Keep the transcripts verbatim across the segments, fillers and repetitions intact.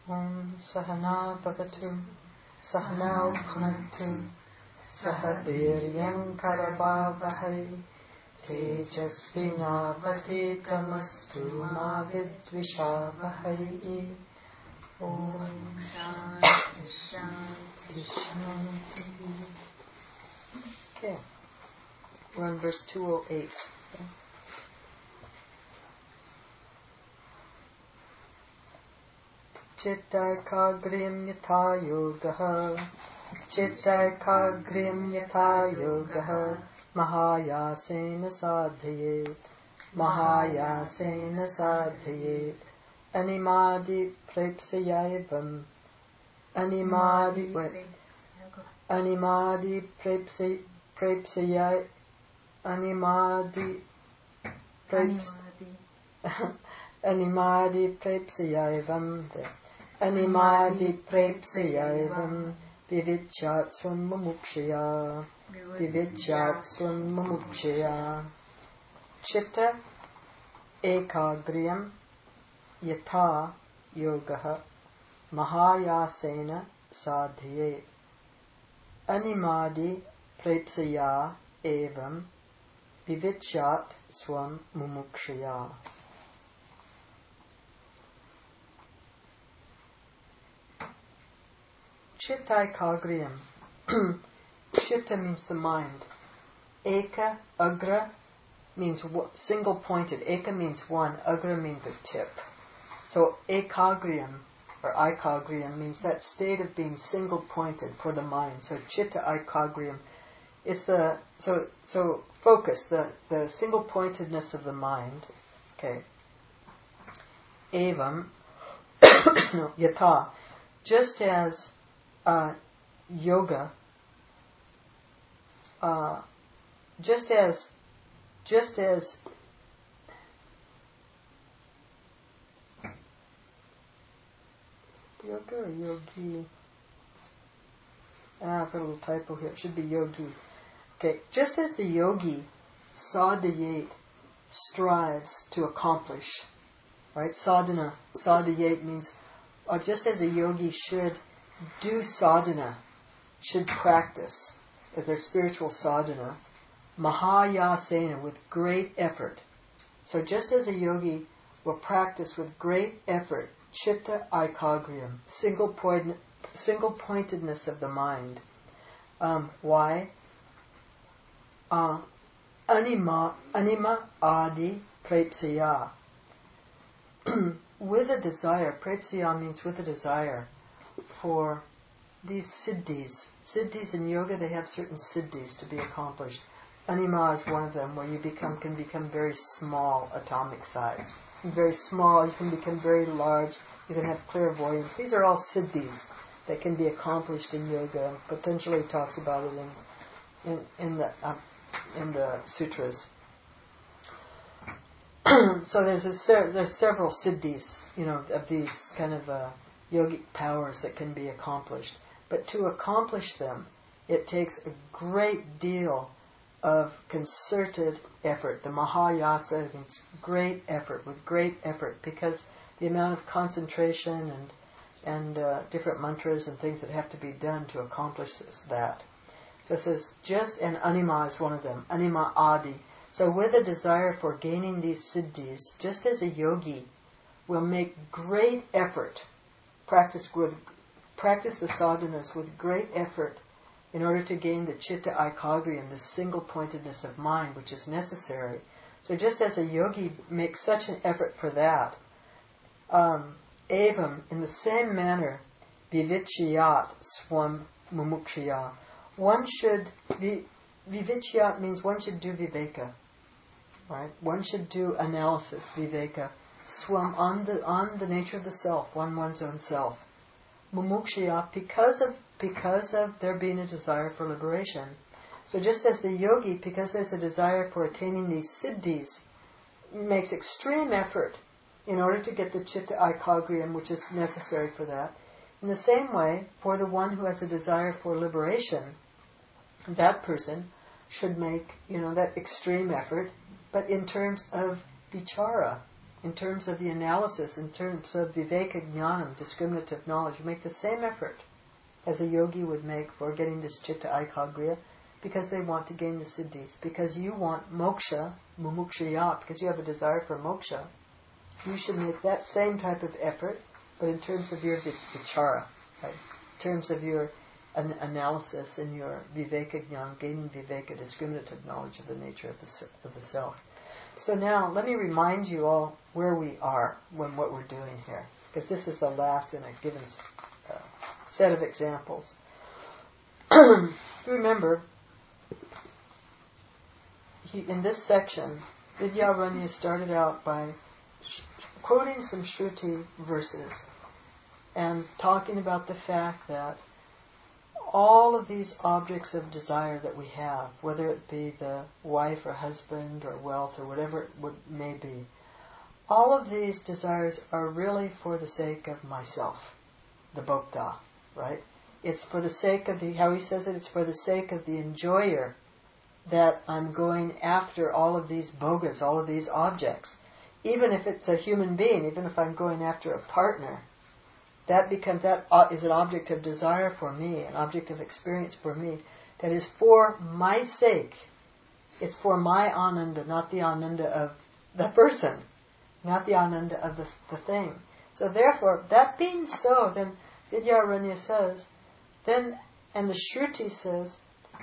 Om Sahana Bhavatu Sahanau Bhunaktu Saha Viryam Karavavahai Tejasvinavaditamastu Ma Vidvishavahai. Om Shanti Shanti Shanti. Okay, we're on verse two oh eight. Chittaikagrim yatha yogaha Chittaikagrim yatha yogaha Mahayasena sadhyayet Mahayasena sadhyayet Animadi prepsayaivam Animadi Animadi prepsay prepsayai Animadi preps Animadi prepsayaivam Animadi prepsayaivam Vivichat swam mumukshaya Vivichat swam mumukshaya Chitta ekagryam Yatha yogaha Mahayasena sadhyayet Animadi prepsaya evam Vivichat swam mumukshaya. Chittaikagryam. Chitta means the mind. Eka, agra means single pointed. Eka means one. Agra means a tip. So ekagryam or aikagryam means that state of being single pointed for the mind. So chitta aikagryam is the so so focus, the, the single pointedness of the mind. Okay. Evam yatha, just as uh, yoga, uh, just as just as yoga or yogi? Ah, I've got a little typo here. It should be yogi. Okay, just as the yogi sadhyayet strives to accomplish, right? Sadhana, sadhyayet means, or just as a yogi should do sadhana, should practice as their spiritual sadhana, mahayasena, with great effort. So just as a yogi will practice with great effort, chitta aikagryam, single point, single pointedness of the mind. Um, why? Uh, anima, anima adi prepsaya. With a desire, prepsaya means with a desire for these siddhis. Siddhis in yoga, they have certain siddhis to be accomplished. Anima is one of them, where you become can become very small, atomic size. Very small, you can become very large, you can have clairvoyance. These are all siddhis that can be accomplished in yoga. Potentially talks about it in in, in the uh, in the sutras. So there's a ser- there's several siddhis, you know, of these kind of uh, yogic powers that can be accomplished. But to accomplish them, it takes a great deal of concerted effort. The Mahayasa means great effort, with great effort, because the amount of concentration and and uh, different mantras and things that have to be done to accomplish this, that. So it says, just, and anima is one of them, anima adi. So with a desire for gaining these siddhis, just as a yogi will make great effort, practice with, practice the sadhanas with great effort in order to gain the chitta aikagryam, the single pointedness of mind which is necessary. So just as a yogi makes such an effort for that, um, evam, in the same manner, vivichyat swam mumukshaya. One should, vi, vivichyat means one should do viveka, right? One should do analysis, viveka, swam on the on the nature of the self, on one's own self. Mumukshaya, because of because of there being a desire for liberation. So just as the yogi, because there's a desire for attaining these siddhis, makes extreme effort in order to get the chitta aikagryam, which is necessary for that. In the same way, for the one who has a desire for liberation, that person should make, you know, that extreme effort, but in terms of vichara, in terms of the analysis, in terms of viveka jnanam, discriminative knowledge, you make the same effort as a yogi would make for getting this citta aikagriya, because they want to gain the siddhis, because you want moksha, mumukshaya, because you have a desire for moksha. You should make that same type of effort, but in terms of your vichara, right? In terms of your an analysis and your viveka jnana, gaining viveka, discriminative knowledge of the nature of the, of the self. So now, let me remind you all where we are when what we're doing here, because this is the last in a given uh, set of examples. Remember, he, in this section, Vidyaranya started out by sh- quoting some Shruti verses and talking about the fact that all of these objects of desire that we have, whether it be the wife or husband or wealth or whatever it would, may be, all of these desires are really for the sake of myself, the bhokta, right? It's for the sake of the, how he says it, it's for the sake of the enjoyer that I'm going after all of these bhogas, all of these objects. Even if it's a human being, even if I'm going after a partner, that becomes, that is an object of desire for me, an object of experience for me, that is for my sake. It's for my ananda, not the ananda of the person, not the ananda of the, the thing. So therefore, that being so, then Vidyaranya says, then, and the Shruti says,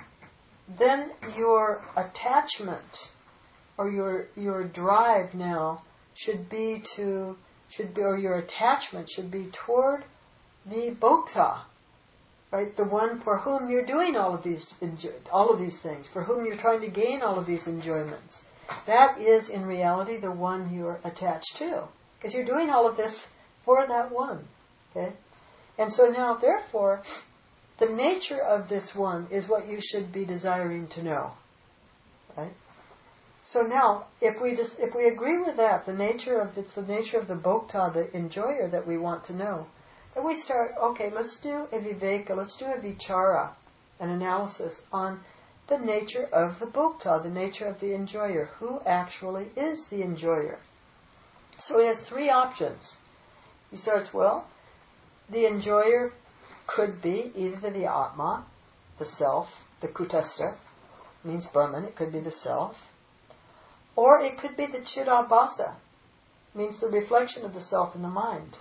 then your attachment or your your drive now should be to should be or your attachment should be toward the bhokta, right? The one for whom you're doing all of these enjo- all of these things, for whom you're trying to gain all of these enjoyments. That is in reality the one you're attached to, because you're doing all of this for that one. Okay, and so now therefore, the nature of this one is what you should be desiring to know, right? So now, if we just if we agree with that, the nature of it's the nature of the bhokta, the enjoyer that we want to know, then we start. Okay, let's do a viveka, let's do a vichara, an analysis on the nature of the bhokta, the nature of the enjoyer, who actually is the enjoyer. So he has three options. He starts, well, the enjoyer could be either the Atma, the self, the Kutastha, means Brahman, it could be the self, or it could be the Chidabhasa, means the reflection of the self in the mind,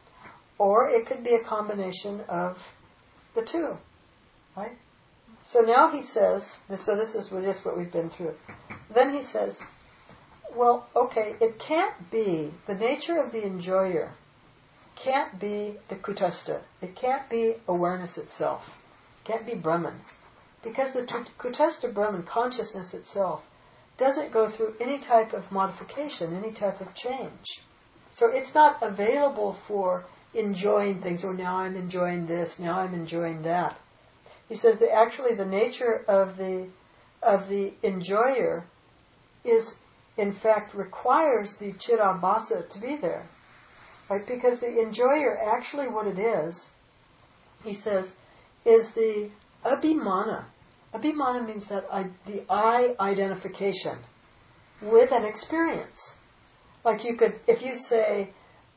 or it could be a combination of the two, right? So now he says, so this is just what we've been through. Then he says, well, okay, it can't be, the nature of the enjoyer can't be the Kutastha. It can't be awareness itself. It can't be Brahman. Because the Kutastha Brahman, consciousness itself, doesn't go through any type of modification, any type of change. So it's not available for enjoying things, or now I'm enjoying this, now I'm enjoying that. He says that actually the nature of the of the enjoyer is, in fact, requires the Chidabhasa to be there. Right? Because the enjoyer, actually what it is, he says, is the abhimana. Abhimana means that I, the I identification with an experience. Like you could, if you say,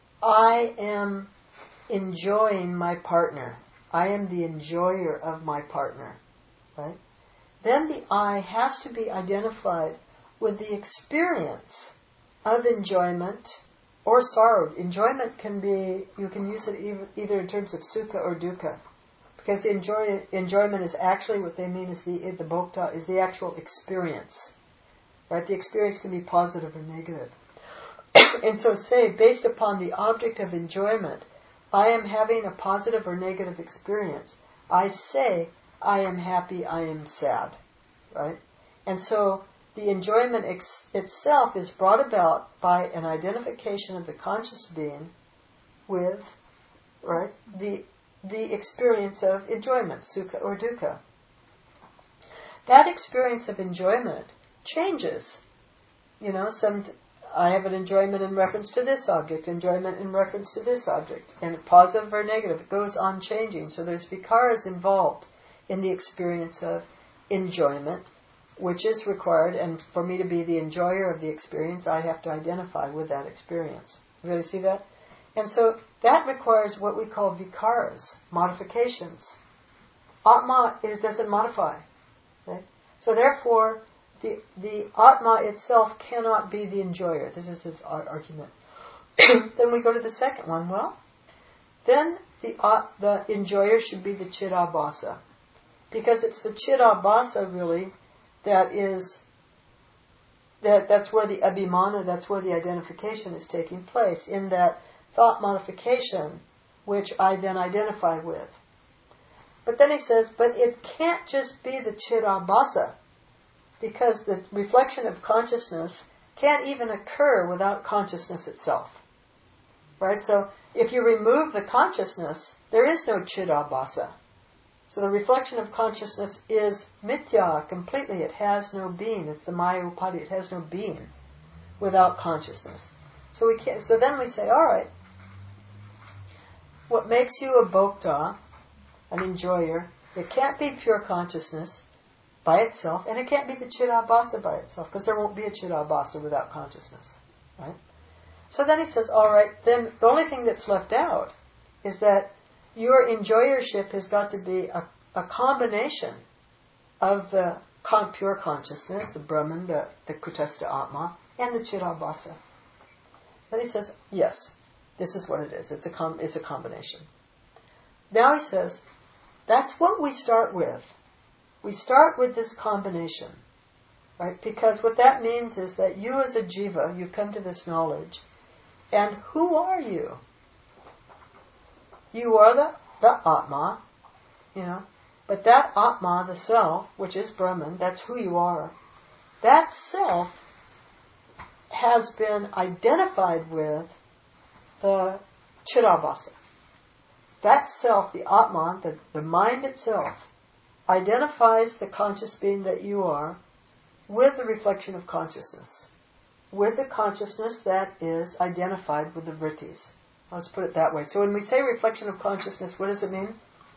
I am enjoying my partner, I am the enjoyer of my partner, right? Then the I has to be identified with the experience of enjoyment or sorrow. Enjoyment can be, you can use it either in terms of sukha or dukkha. Because the enjoy, enjoyment is actually what they mean is the, the bhokta, is the actual experience. Right? The experience can be positive or negative. And so say, based upon the object of enjoyment, I am having a positive or negative experience. I say, I am happy, I am sad. Right? And so the enjoyment ex- itself is brought about by an identification of the conscious being with, right, the the experience of enjoyment, sukha or dukkha. That experience of enjoyment changes. You know, some I have an enjoyment in reference to this object, enjoyment in reference to this object, and positive or negative. It goes on changing. So there's vikaras involved in the experience of enjoyment, which is required, and for me to be the enjoyer of the experience, I have to identify with that experience. You really see that? And so that requires what we call vikaras, modifications. Atma, it doesn't modify. Okay? So therefore, the the Atma itself cannot be the enjoyer. This is his argument. Then we go to the second one. Well, then the uh, the enjoyer should be the Chidabhasa. Because it's the Chidabhasa really that is, that that's where the abhimana, that's where the identification is taking place, in that thought modification, which I then identify with. But then he says, but it can't just be the Chidabhasa, because the reflection of consciousness can't even occur without consciousness itself. Right? So if you remove the consciousness, there is no Chidabhasa. So the reflection of consciousness is mithya completely. It has no being. It's the Maya Upadhi. It has no being without consciousness. So we can't, so then we say, all right, what makes you a bhokta, an enjoyer, it can't be pure consciousness by itself, and it can't be the Chidabhasa by itself, because there won't be a Chidabhasa without consciousness. Right? So then he says, all right, then the only thing that's left out is that your enjoyership has got to be a, a combination of the con- pure consciousness, the Brahman, the, the Kutastha Atma, and the Chidabhasa. Then he says, yes, this is what it is. It's a com- it's a combination. Now he says, that's what we start with. We start with this combination, right? Because what that means is that you as a jiva, you come to this knowledge, and who are you? You are the, the Atma, you know, but that Atma, the self, which is Brahman, that's who you are. That self has been identified with the Chidabhasa. That self, the Atma, the, the mind itself, identifies the conscious being that you are with the reflection of consciousness, with the consciousness that is identified with the vrittis. Let's put it that way. So when we say reflection of consciousness, what does it mean?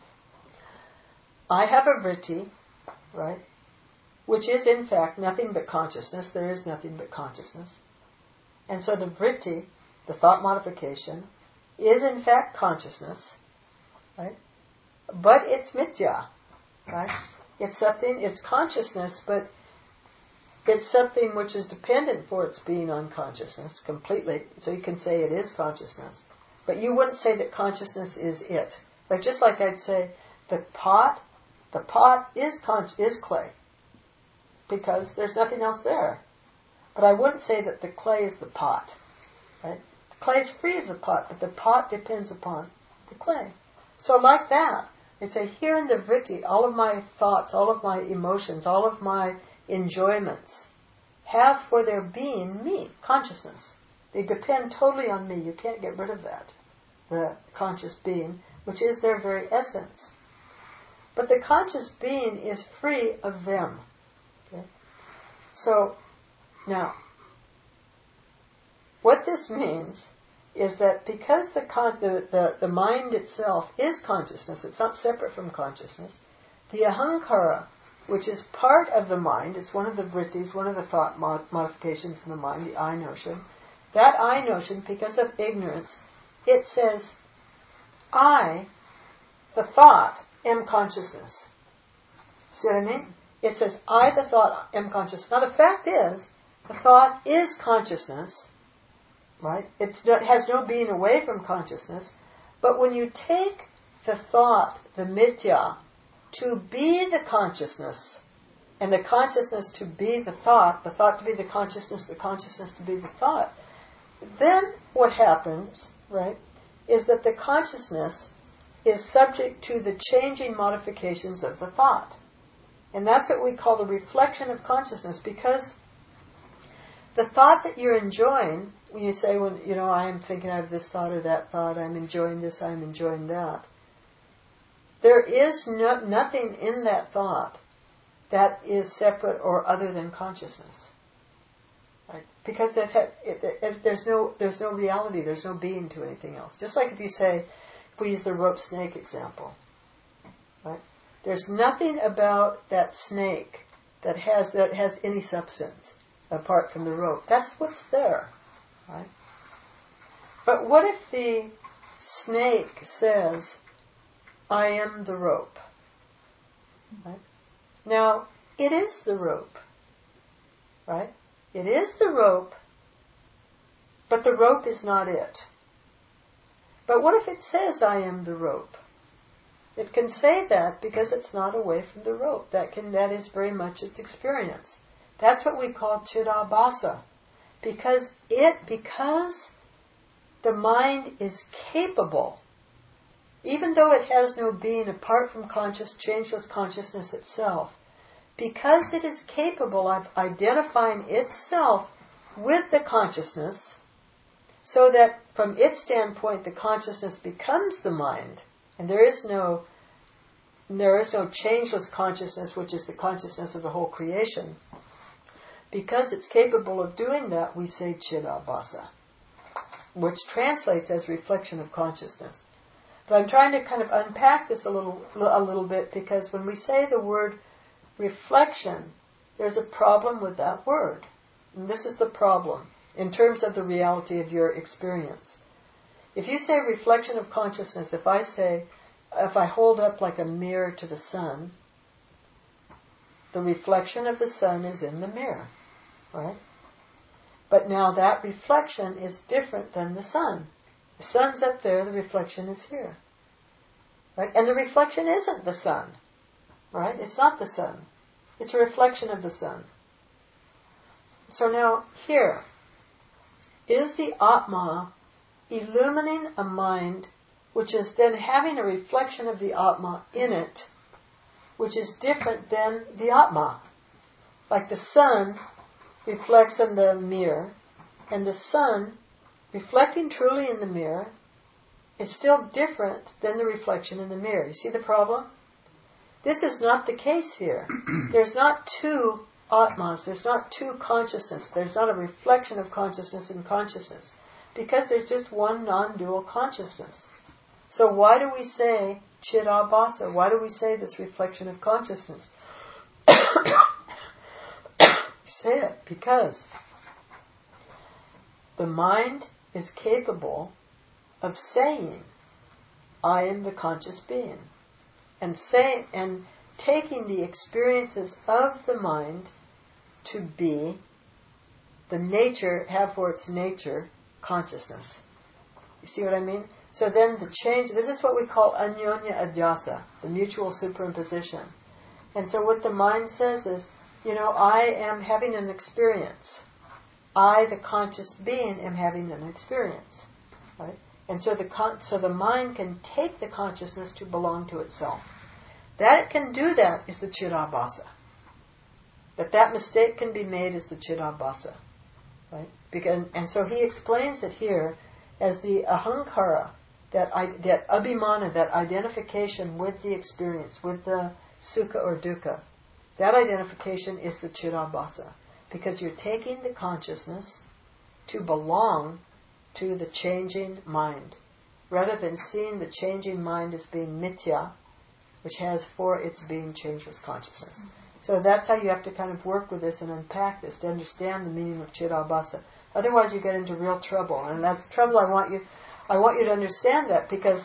I have a vritti, right, which is in fact nothing but consciousness. There is nothing but consciousness. And so the vritti, the thought modification, is in fact consciousness, right? But it's mithya, right? It's something, it's consciousness, but it's something which is dependent for its being on consciousness completely. So you can say it is consciousness. But you wouldn't say that consciousness is it. Like just like I'd say the pot, the pot is con- is clay, because there's nothing else there. But I wouldn't say that the clay is the pot. Right? The clay is free of the pot, but the pot depends upon the clay. So like that, I'd say here in the vritti, all of my thoughts, all of my emotions, all of my enjoyments have for their being me, consciousness. They depend totally on me. You can't get rid of that, the conscious being, which is their very essence. But the conscious being is free of them. Okay? So, now, what this means is that because the, con- the, the, the mind itself is consciousness, it's not separate from consciousness, the ahankara, which is part of the mind, it's one of the vrittis, one of the thought mod- modifications in the mind, the I notion. That I notion, because of ignorance, it says, I, the thought, am consciousness. See what I mean? It says, I, the thought, am consciousness. Now the fact is, the thought is consciousness, right? It's, it has no being away from consciousness. But when you take the thought, the mithya, to be the consciousness, and the consciousness to be the thought, the thought to be the consciousness, the consciousness to be the thought, then what happens, right, is that the consciousness is subject to the changing modifications of the thought. And that's what we call the reflection of consciousness, because the thought that you're enjoying, when you say, when you know, I am thinking of this thought or that thought, I'm enjoying this, I'm enjoying that, there is no, nothing in that thought that is separate or other than consciousness. Right? Because that ha- it, it, it, there's no there's no reality, there's no being to anything else. Just like if you say, if we use the rope snake example, right? There's nothing about that snake that has that has any substance apart from the rope. That's what's there, right? But what if the snake says, I am the rope? Right? Now, it is the rope, right? It is the rope, but the rope is not it. But what if it says, I am the rope? It can say that because it's not away from the rope. That can that is very much its experience. That's what we call Chidabhasa. Because it because the mind is capable, even though it has no being apart from conscious, changeless consciousness itself, because it is capable of identifying itself with the consciousness, so that from its standpoint the consciousness becomes the mind, and there is no there is no changeless consciousness, which is the consciousness of the whole creation. Because it's capable of doing that, we say Chidabhasa, which translates as reflection of consciousness. But I'm trying to kind of unpack this a little a little bit, because when we say the word reflection, there's a problem with that word. And this is the problem in terms of the reality of your experience. If you say reflection of consciousness, if I say, if I hold up like a mirror to the sun, the reflection of the sun is in the mirror, right? But now that reflection is different than the sun. The sun's up there, the reflection is here. Right? And the reflection isn't the sun. Right? It's not the sun. It's a reflection of the sun. So now, here, is the Atma illumining a mind which is then having a reflection of the Atma in it, which is different than the Atma. Like the sun reflects in the mirror, and the sun, reflecting truly in the mirror, is still different than the reflection in the mirror. You see the problem? This is not the case here. There's not two Atmas, there's not two consciousness, there's not a reflection of consciousness in consciousness, because there's just one non-dual consciousness. So why do we say Chidabhasa? Why do we say this reflection of consciousness? We say it because the mind is capable of saying, I am the conscious being, and say and taking the experiences of the mind to be the nature, have for its nature consciousness. You see what I mean? So then the change, this is what we call anyonya adhyasa, the mutual superimposition. And so what the mind says is, you know, I am having an experience. I, the conscious being, am having an experience. Right? And so the con- so the mind can take the consciousness to belong to itself. That it can do that is the Chidabhasa. That that mistake can be made is the Chidabhasa. Right? Because, and so he explains it here as the ahankara, that I, that abhimana, that identification with the experience, with the sukha or dukkha. That identification is the Chidabhasa. Because you're taking the consciousness to belong to the changing mind, rather than seeing the changing mind as being mithya, which has for its being changeless consciousness. So that's how you have to kind of work with this and unpack this to understand the meaning of Chidabhasa. Otherwise you get into real trouble. And that's the trouble I want you I want you to understand that, because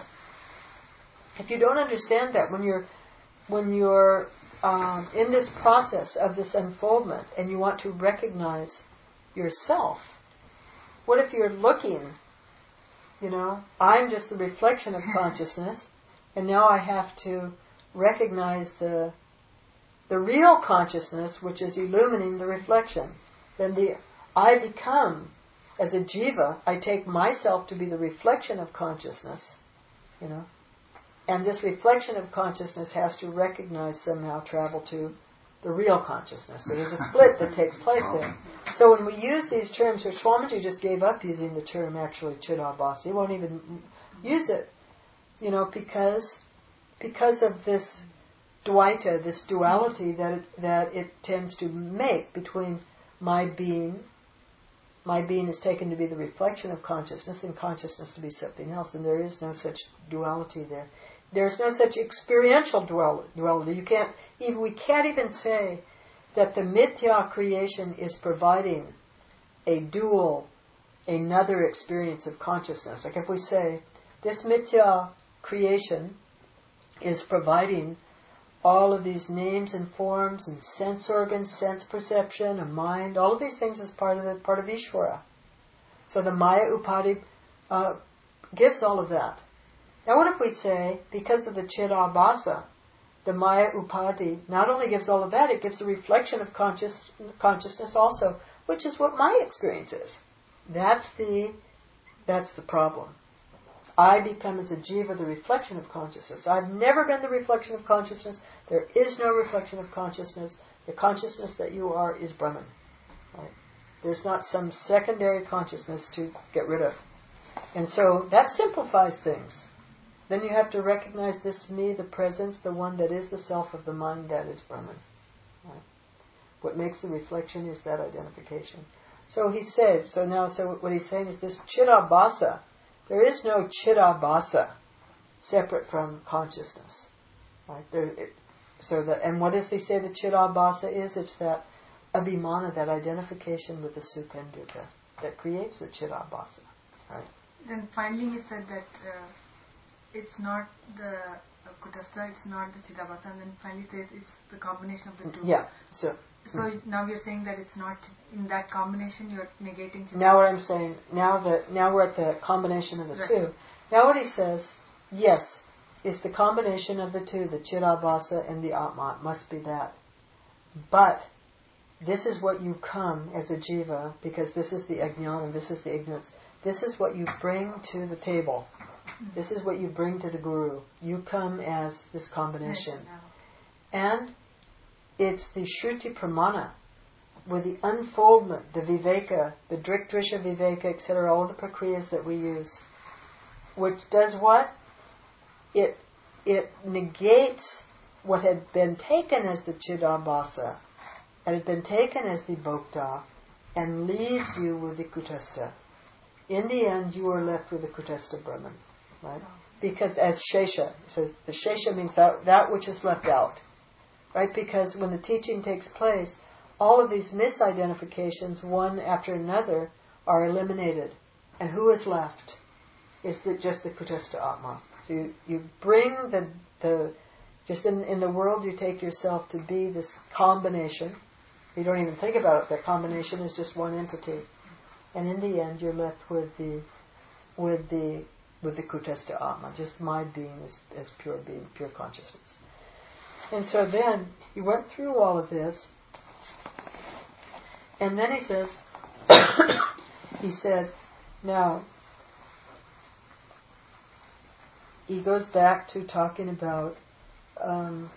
if you don't understand that, when you're when you're um, in this process of this unfoldment and you want to recognize yourself, what if you're looking, you know, I'm just the reflection of consciousness, and now I have to recognize the the real consciousness which is illumining the reflection. Then the I become, as a jiva, I take myself to be the reflection of consciousness, you know, and this reflection of consciousness has to recognize somehow, travel to the real consciousness. So there's a split that takes place there. So when we use these terms, or Swamiji just gave up using the term actually Chidabhasa. He won't even use it, you know, because because of this dvaita, this duality that it, that it tends to make between my being. My being is taken to be the reflection of consciousness, and consciousness to be something else, and there is no such duality there. There's no such experiential duality. You can't even we can't even say that the mithya creation is providing a dual, another experience of consciousness. Like if we say, this mithya creation is providing all of these names and forms and sense organs, sense perception, a mind, all of these things as part of the part of Ishvara. So the Maya Upadhi uh, gives all of that. Now what if we say, because of the Chidabhasa, the Maya Upadhi not only gives all of that, it gives a reflection of conscious, consciousness also, which is what my experience is. That's the, that's the problem. I become as a jiva the reflection of consciousness. I've never been the reflection of consciousness. There is no reflection of consciousness. The consciousness that you are is Brahman. Right? There's not some secondary consciousness to get rid of. And so that simplifies things. Then you have to recognize this me, the presence, the one that is the self of the mind, that is Brahman. Right? What makes the reflection is that identification. So he said, so now, so what he's saying is this Chidabhasa. There is no Chidabhasa separate from consciousness. Right? There, it, so that, and what does he say the Chidabhasa is? It's that abhimana, that identification with the Sukha and Dukkha that creates the Chidabhasa. Right? Then finally he said that uh, it's not the uh, Kutastha, it's not the Chidabhasa, and then finally says it's the combination of the two. Yeah. So So mm. now you're saying that it's not in that combination, you're negating Chidabhasa. Now what I'm saying, now that now we're at the combination of the right. two. Now what he says, yes, it's the combination of the two, the Chidabhasa and the Atma. It must be that. But this is what you come as a jiva, because this is the ajnana, this is the ignorance. This is what you bring to the table. Mm. This is what you bring to the guru. You come as this combination. Yes, and it's the Shruti Pramana, with the unfoldment, the Viveka, the Drik Drisha Viveka, et cetera, all the prakriyas that we use, which does what? It it negates what had been taken as the Chidabhasa, and had been taken as the Bhokta, and leaves you with the Kutastha. In the end, you are left with the Kutastha Brahman, right? Because as Shesha, so the Shesha means that that which is left out. Right? Because when the teaching takes place, all of these misidentifications, one after another, are eliminated. And who is left? Is the, just the Kutastha Atma. So you, you bring the, the just in, in the world you take yourself to be this combination. You don't even think about it. That combination is just one entity. And in the end you're left with the with the with the Kutastha Atma, just my being as, as pure being, pure consciousness. And so then he went through all of this, and then he says, he said, now, he goes back to talking about um,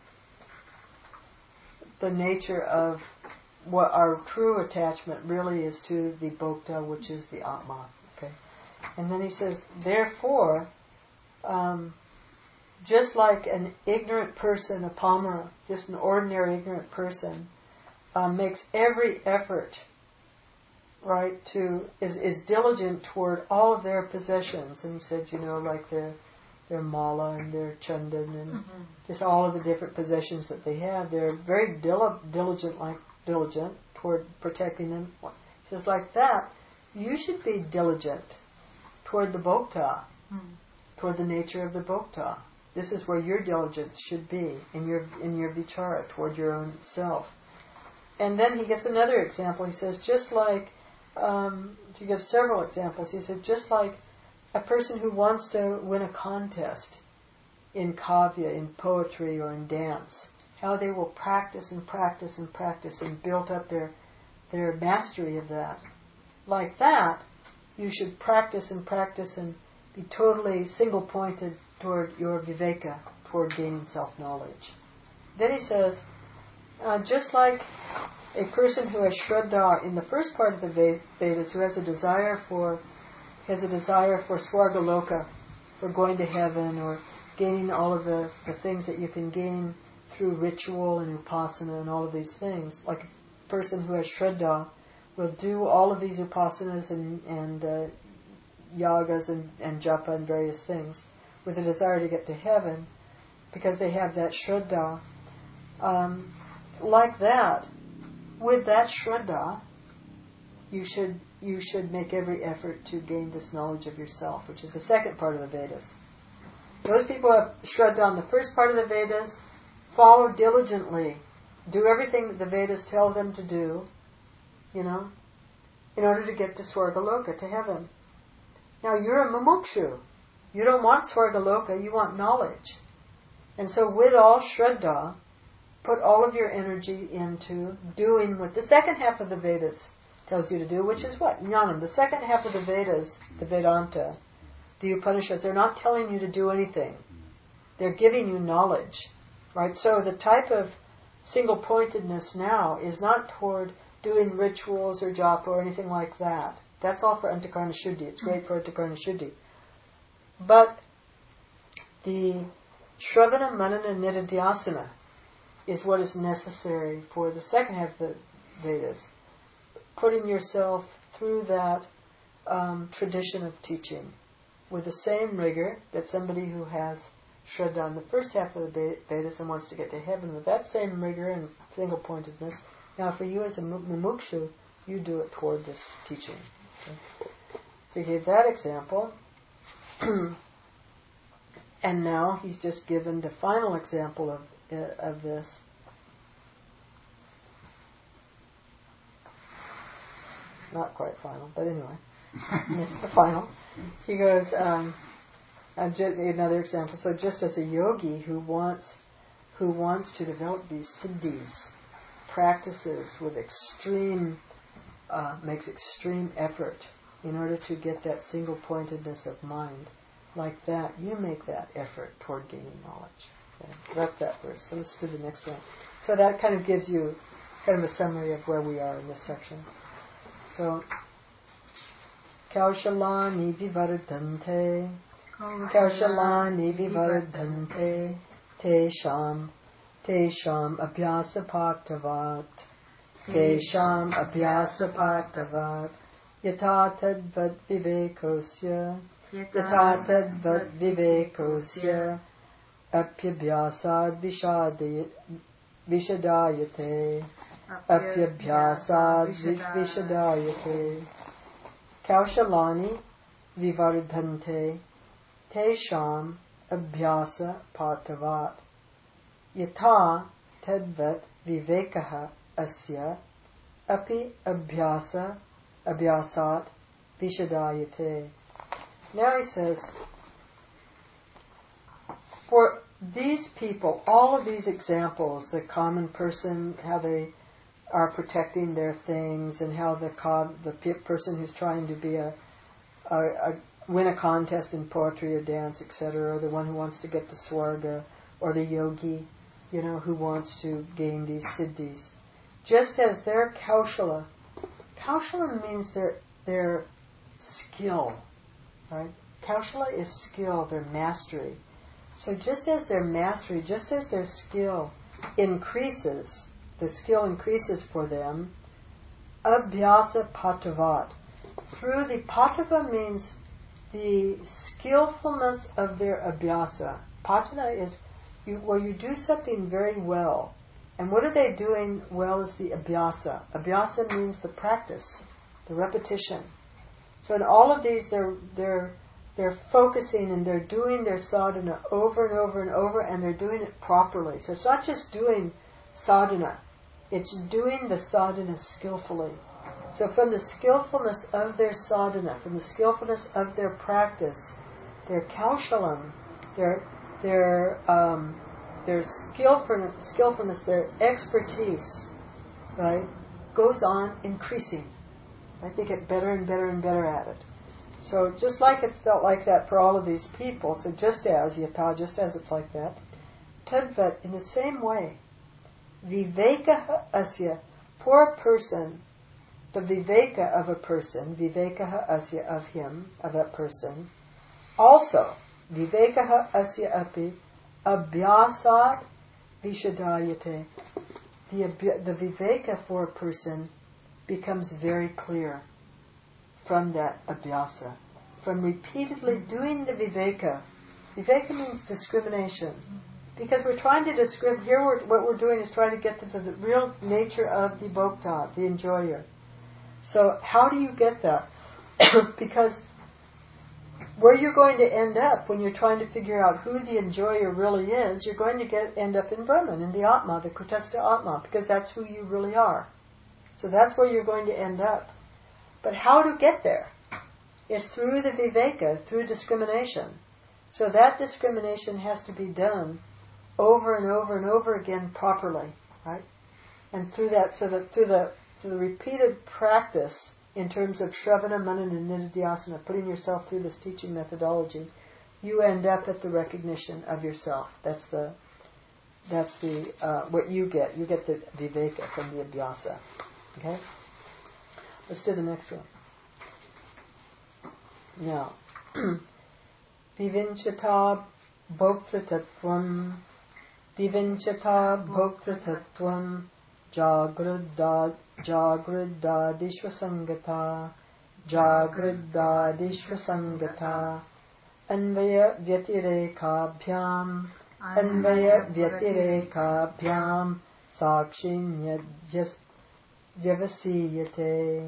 the nature of what our true attachment really is to the Bhokta, which is the Atma. Okay, and then he says, therefore, um, just like an ignorant person, a pamara, just an ordinary ignorant person, um, makes every effort, right, to is, is diligent toward all of their possessions. And he said, you know, like their their mala and their chandan and mm-hmm. just all of the different possessions that they have. They're very dil- diligent, like diligent toward protecting them. He says, like that, you should be diligent toward the bhokta, mm. toward the nature of the bhokta. This is where your diligence should be in your in your vichara toward your own self. And then he gives another example. He says, just like, um, to give several examples, he said, just like a person who wants to win a contest in kavya, in poetry, or in dance, how they will practice and practice and practice and build up their their mastery of that. Like that, you should practice and practice and be totally single-pointed toward your viveka, toward gaining self-knowledge. Then he says, uh, just like a person who has shraddha in the first part of the Vedas, who has a desire for has a desire for swargaloka, for going to heaven, or gaining all of the, the things that you can gain through ritual and upasana and all of these things. Like a person who has shraddha will do all of these upasanas and, and uh, yagas and, and japa and various things with a desire to get to heaven, because they have that shraddha. Um, like that, with that Shraddha, you should you should make every effort to gain this knowledge of yourself, which is the second part of the Vedas. Those people who have Shraddha on the first part of the Vedas, follow diligently, do everything that the Vedas tell them to do, you know, in order to get to Swargaloka, to heaven. Now you're a mumukshu. You don't want Swargaloka, you want knowledge. And so with all Shraddha, put all of your energy into doing what the second half of the Vedas tells you to do, which is what? Jnanam. The second half of the Vedas, the Vedanta, the Upanishads, they're not telling you to do anything. They're giving you knowledge. Right? So the type of single-pointedness now is not toward doing rituals or japa or anything like that. That's all for Antakarna Shuddhi. It's great for Antakarna Shuddhi. But the Shravana Manana Nididhyasana is what is necessary for the second half of the Vedas. Putting yourself through that um, tradition of teaching with the same rigor that somebody who has Shraddha in the first half of the Vedas and wants to get to heaven with that same rigor and single-pointedness. Now for you as a mumukshu, you do it toward this teaching. Okay? So he gave that example. And now he's just given the final example of uh, of this. Not quite final, but anyway, it's the final. He goes, um, and just another example. So just as a yogi who wants who wants to develop these siddhis, practices with extreme, uh, makes extreme effort in order to get that single-pointedness of mind. Like that, you make that effort toward gaining knowledge. Okay? That's that verse. So let's do the next one. So that kind of gives you kind of a summary of where we are in this section. So, Kaushalani vivardhante, Kaushalani vivardhante, Tesham, Tesham abhyasa paktavat, Tesham abhyasa paktavat, Yatha tadvad vivekosya, Yatha tadvad vivekosya, Apyabhyasad vishadayate, Apyabhyasad vishadayate, Kaushalani vivardhante, Tesham abhyasa patavat, Yatha tadvat vivekaha asya, Api abhyasa abhyasat vishadayate. Now he says, for these people, all of these examples, the common person, how they are protecting their things, and how the co- the pe- person who's trying to be a, a, a win a contest in poetry or dance, et cetera, or the one who wants to get to Swarga, or the yogi, you know, who wants to gain these siddhis. Just as their kaushala, kaushala means their their skill, right? Kaushala is skill, their mastery. So just as their mastery, just as their skill increases, the skill increases for them, abhyasa patavat. Through the patava means the skillfulness of their abhyasa. Patana is you, where you do something very well. And what are they doing well is the abhyasa. Abhyasa means the practice, the repetition. So in all of these, they're they're they're focusing and they're doing their sadhana over and over and over, and they're doing it properly. So it's not just doing sadhana, it's doing the sadhana skillfully. So from the skillfulness of their sadhana, from the skillfulness of their practice, their kaushalam, their their um, their skillfulness, skillfulness, their expertise, right, goes on increasing. Right? They get better and better and better at it. So just like it's felt like that for all of these people, so just as, yatha, just as it's like that, tadvat, in the same way, viveka asya, for a person, the viveka of a person, viveka asya, of him, of that person, also, viveka asya api, abhyasat vishadayate, the, the viveka for a person becomes very clear from that abhyasa, from repeatedly doing the viveka. Viveka means discrimination. Because we're trying to describe, here we're, what we're doing is trying to get to the real nature of the bhokta, the enjoyer. So how do you get that? Because where you're going to end up when you're trying to figure out who the enjoyer really is, you're going to get end up in Brahman, in the Atma, the Kutastha Atma, because that's who you really are. So that's where you're going to end up. But how to get there? It's through the viveka, through discrimination. So that discrimination has to be done over and over and over again properly, right? And through that, so that through the through the repeated practice in terms of Shravana, Manana, and Nididhyasana, putting yourself through this teaching methodology, you end up at the recognition of yourself. That's the that's the uh, what you get. You get the viveka from the abhyasa. Okay? Let's do the next one. Now, Vivinchata bhoktratatvam Vivinchata bhoktratatvam Jagruddha Jagruddadishvasangata Jagruddadishvasangata Anvaya Vyatirekabhyam Anvaya Vyatirekabhyam Sakshinyadhyas Javasiyate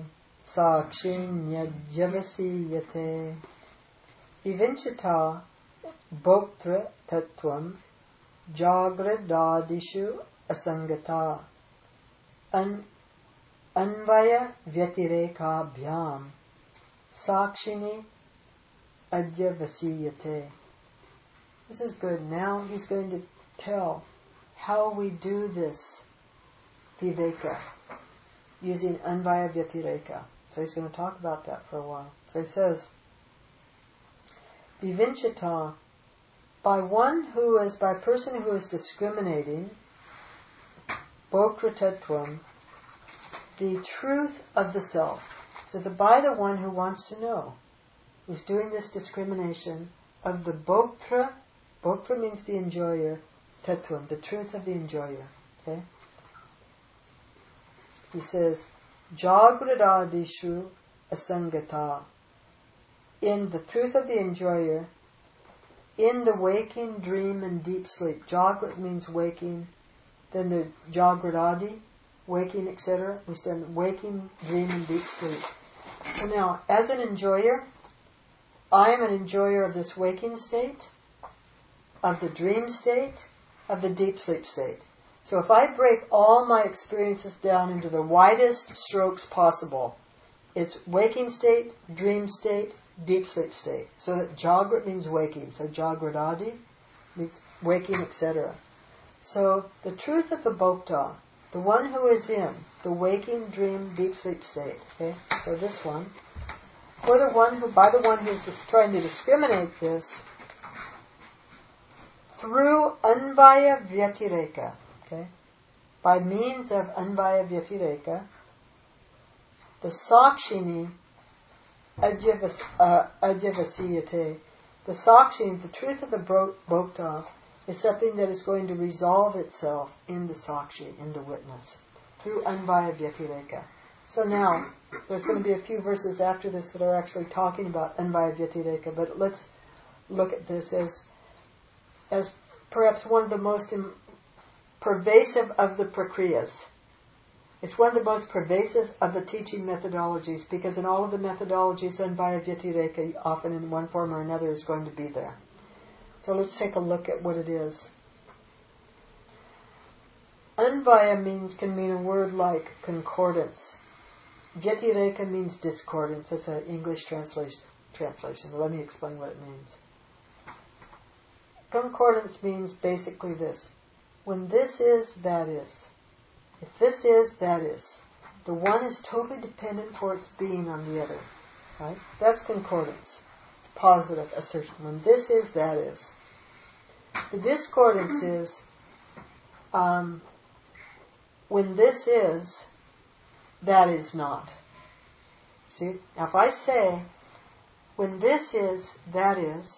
Sakshinyadhyavasiyate Vivinchata Bhoktra Tattvam Jagradadishu Asangata An Anvaya Vyatirekabhyam Sakshini Adhyavasiyate. This is good. Now he's going to tell how we do this viveka using Anvaya Vyatireka. So he's going to talk about that for a while. So he says, Vivinchata, by one who is, by a person who is discriminating, Bhokratatvam, the truth of the self. So the, by the one who wants to know, who's doing this discrimination of the Bhoktra, Bhoktra means the enjoyer, Tattvam, the truth of the enjoyer. Okay? He says, Jagradadishu asangata, in the truth of the enjoyer, in the waking, dream, and deep sleep. Jagrat means waking, then the Jagradadi, waking, et cetera. We stand waking, dream, and deep sleep. So now, as an enjoyer, I am an enjoyer of this waking state, of the dream state, of the deep sleep state. So if I break all my experiences down into the widest strokes possible, it's waking state, dream state, deep sleep state. So that Jagrat means waking. So Jagradadi means waking, et cetera. So the truth of the Bhokta, the one who is in the waking, dream, deep sleep state. Okay. So this one, for the one who, by the one who is just trying to discriminate this, through Anvaya Vyatireka. Okay? By means of Anvaya Vyatireka, the Sakshini Ajavas, uh, Ajavasiyate, the Sakshini, the truth of the Bhokta, is something that is going to resolve itself in the Sakshi, in the witness, through Anvaya Vyatireka. So now, there's going to be a few verses after this that are actually talking about Anvaya Vyatireka, but let's look at this as, as perhaps one of the most im- pervasive of the prakriyas. It's one of the most pervasive of the teaching methodologies, because in all of the methodologies, Anvaya Vyatireka, often in one form or another, is going to be there. So let's take a look at what it is. Anvaya means, can mean a word like concordance. Vyatireka means discordance. That's an English translation. translation. Let me explain what it means. Concordance means basically this. When this is, that is. If this is, that is. The one is totally dependent for its being on the other. Right? That's concordance. Positive assertion. When this is, that is. The discordance is um, when this is, that is not. See? Now if I say, when this is, that is,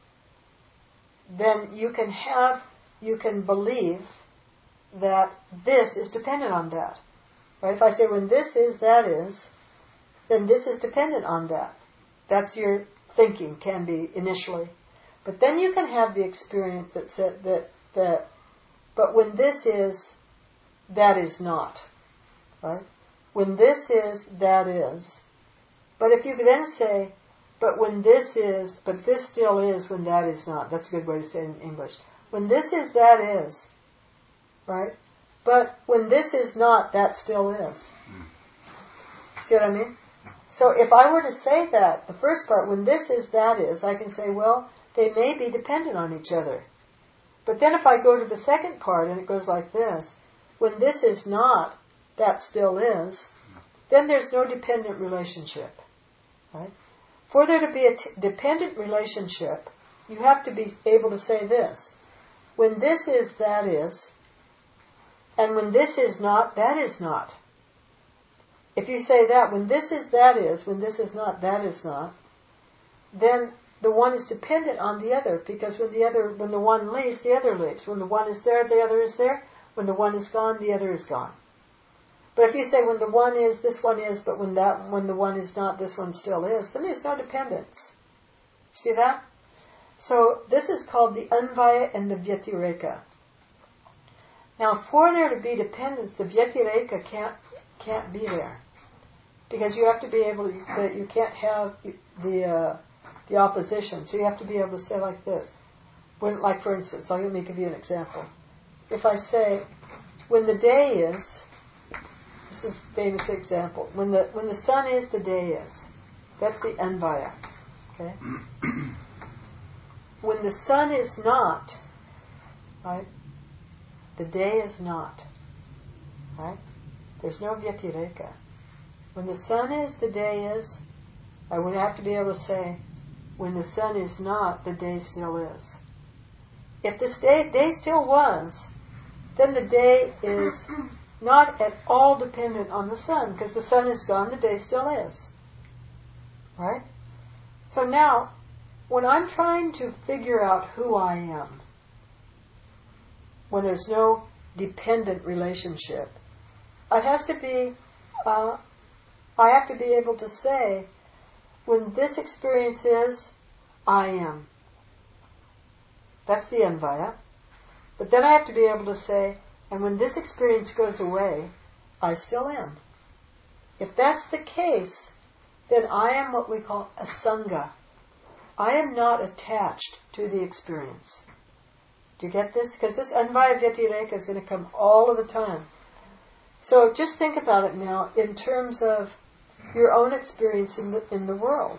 then you can have, you can believe that this is dependent on that. Right? If I say, when this is, that is, then this is dependent on that. That's your thinking, can be initially. But then you can have the experience that said that that, but when this is, that is not. Right? When this is, that is. But if you then say, but when this is, but this still is when that is not. That's a good way to say it in English. When this is, that is. Right? But when this is not, that still is. See what I mean? So if I were to say that, the first part, when this is, that is, I can say, well, they may be dependent on each other. But then if I go to the second part, and it goes like this, when this is not, that still is, then there's no dependent relationship. Right? For there to be a t- dependent relationship, you have to be able to say this. When this is, that is, and when this is not, that is not. If you say that, when this is, that is, when this is not, that is not, then the one is dependent on the other, because when the other, when the one leaves, the other leaves. When the one is there, the other is there. When the one is gone, the other is gone. But if you say when the one is, this one is, but when that, when the one is not, this one still is, then there's no dependence. See that? So this is called the Anvaya and the Vyatireka. Now, for there to be dependence, the Vyatireka can't can't be there, because you have to be able to, that you can't have the uh, the opposition. So you have to be able to say like this. When, like for instance, let me give you an example. If I say, when the day is, this is a famous example. When the when the sun is, the day is. That's the Anvaya. Okay. When the sun is not, right? The day is not. Right? There's no Vyatireka. When the sun is, the day is. I would have to be able to say, when the sun is not, the day still is. If the day, day still was, then the day is not at all dependent on the sun, because the sun is gone, the day still is. Right? So now, when I'm trying to figure out who I am, when there's no dependent relationship, it has to be, uh, I have to be able to say, when this experience is, I am. That's the Anvaya. But then I have to be able to say, and when this experience goes away, I still am. If that's the case, then I am what we call a Sangha. I am not attached to the experience. Do you get this? Because this Anvaya Vyatireka is going to come all of the time. So just think about it now in terms of your own experience in the, in the world.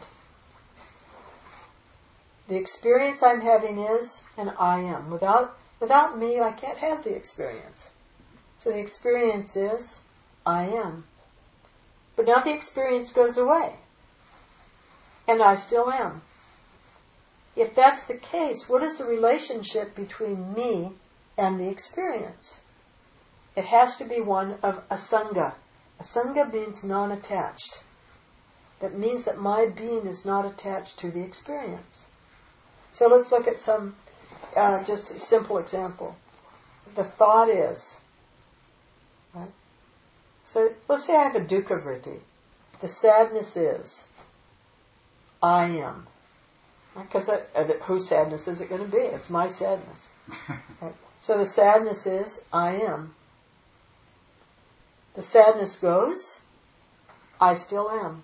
The experience I'm having is, and I am. Without without me, I can't have the experience. So the experience is, I am. But now the experience goes away, and I still am. If that's the case, what is the relationship between me and the experience? It has to be one of asanga. Asanga means non-attached. That means that my being is not attached to the experience. So let's look at some, uh, just a simple example. The thought is, right? So let's say I have a dukkha vritti. The sadness is, I am. Because uh, whose sadness is it going to be? It's my sadness. Right? So the sadness is, I am. The sadness goes, I still am.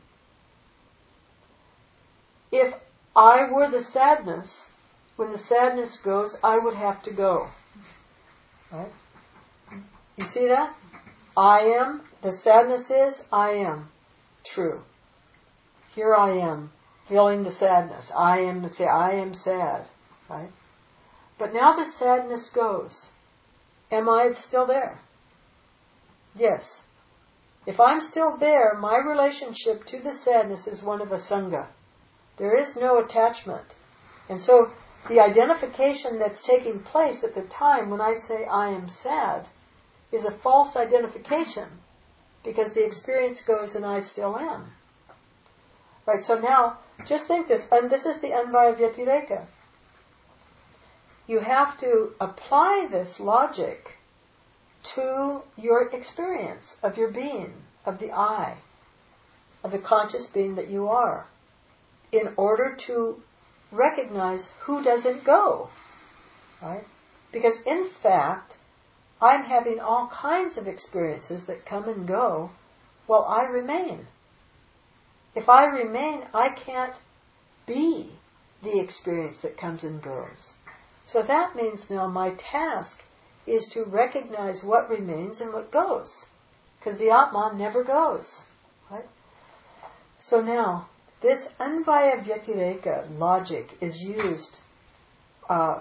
If I were the sadness, when the sadness goes, I would have to go. Right? You see that? I am, the sadness is, I am. True. Here I am, feeling the sadness. I am, say, I am sad. Right? But now the sadness goes. Am I still there? Yes. If I'm still there, my relationship to the sadness is one of asanga. There is no attachment. And so the identification that's taking place at the time when I say I am sad is a false identification, because the experience goes and I still am. Right, so now, just think this, and this is the Anvaya Vyatireka. You have to apply this logic to your experience of your being, of the I, of the conscious being that you are, in order to recognize who doesn't go. Right? Because in fact, I'm having all kinds of experiences that come and go while I remain. If I remain, I can't be the experience that comes and goes. So that means now my task is to recognize what remains and what goes. Because the Atman never goes. Right? So now, this Anvaya Vyatireka logic is used uh,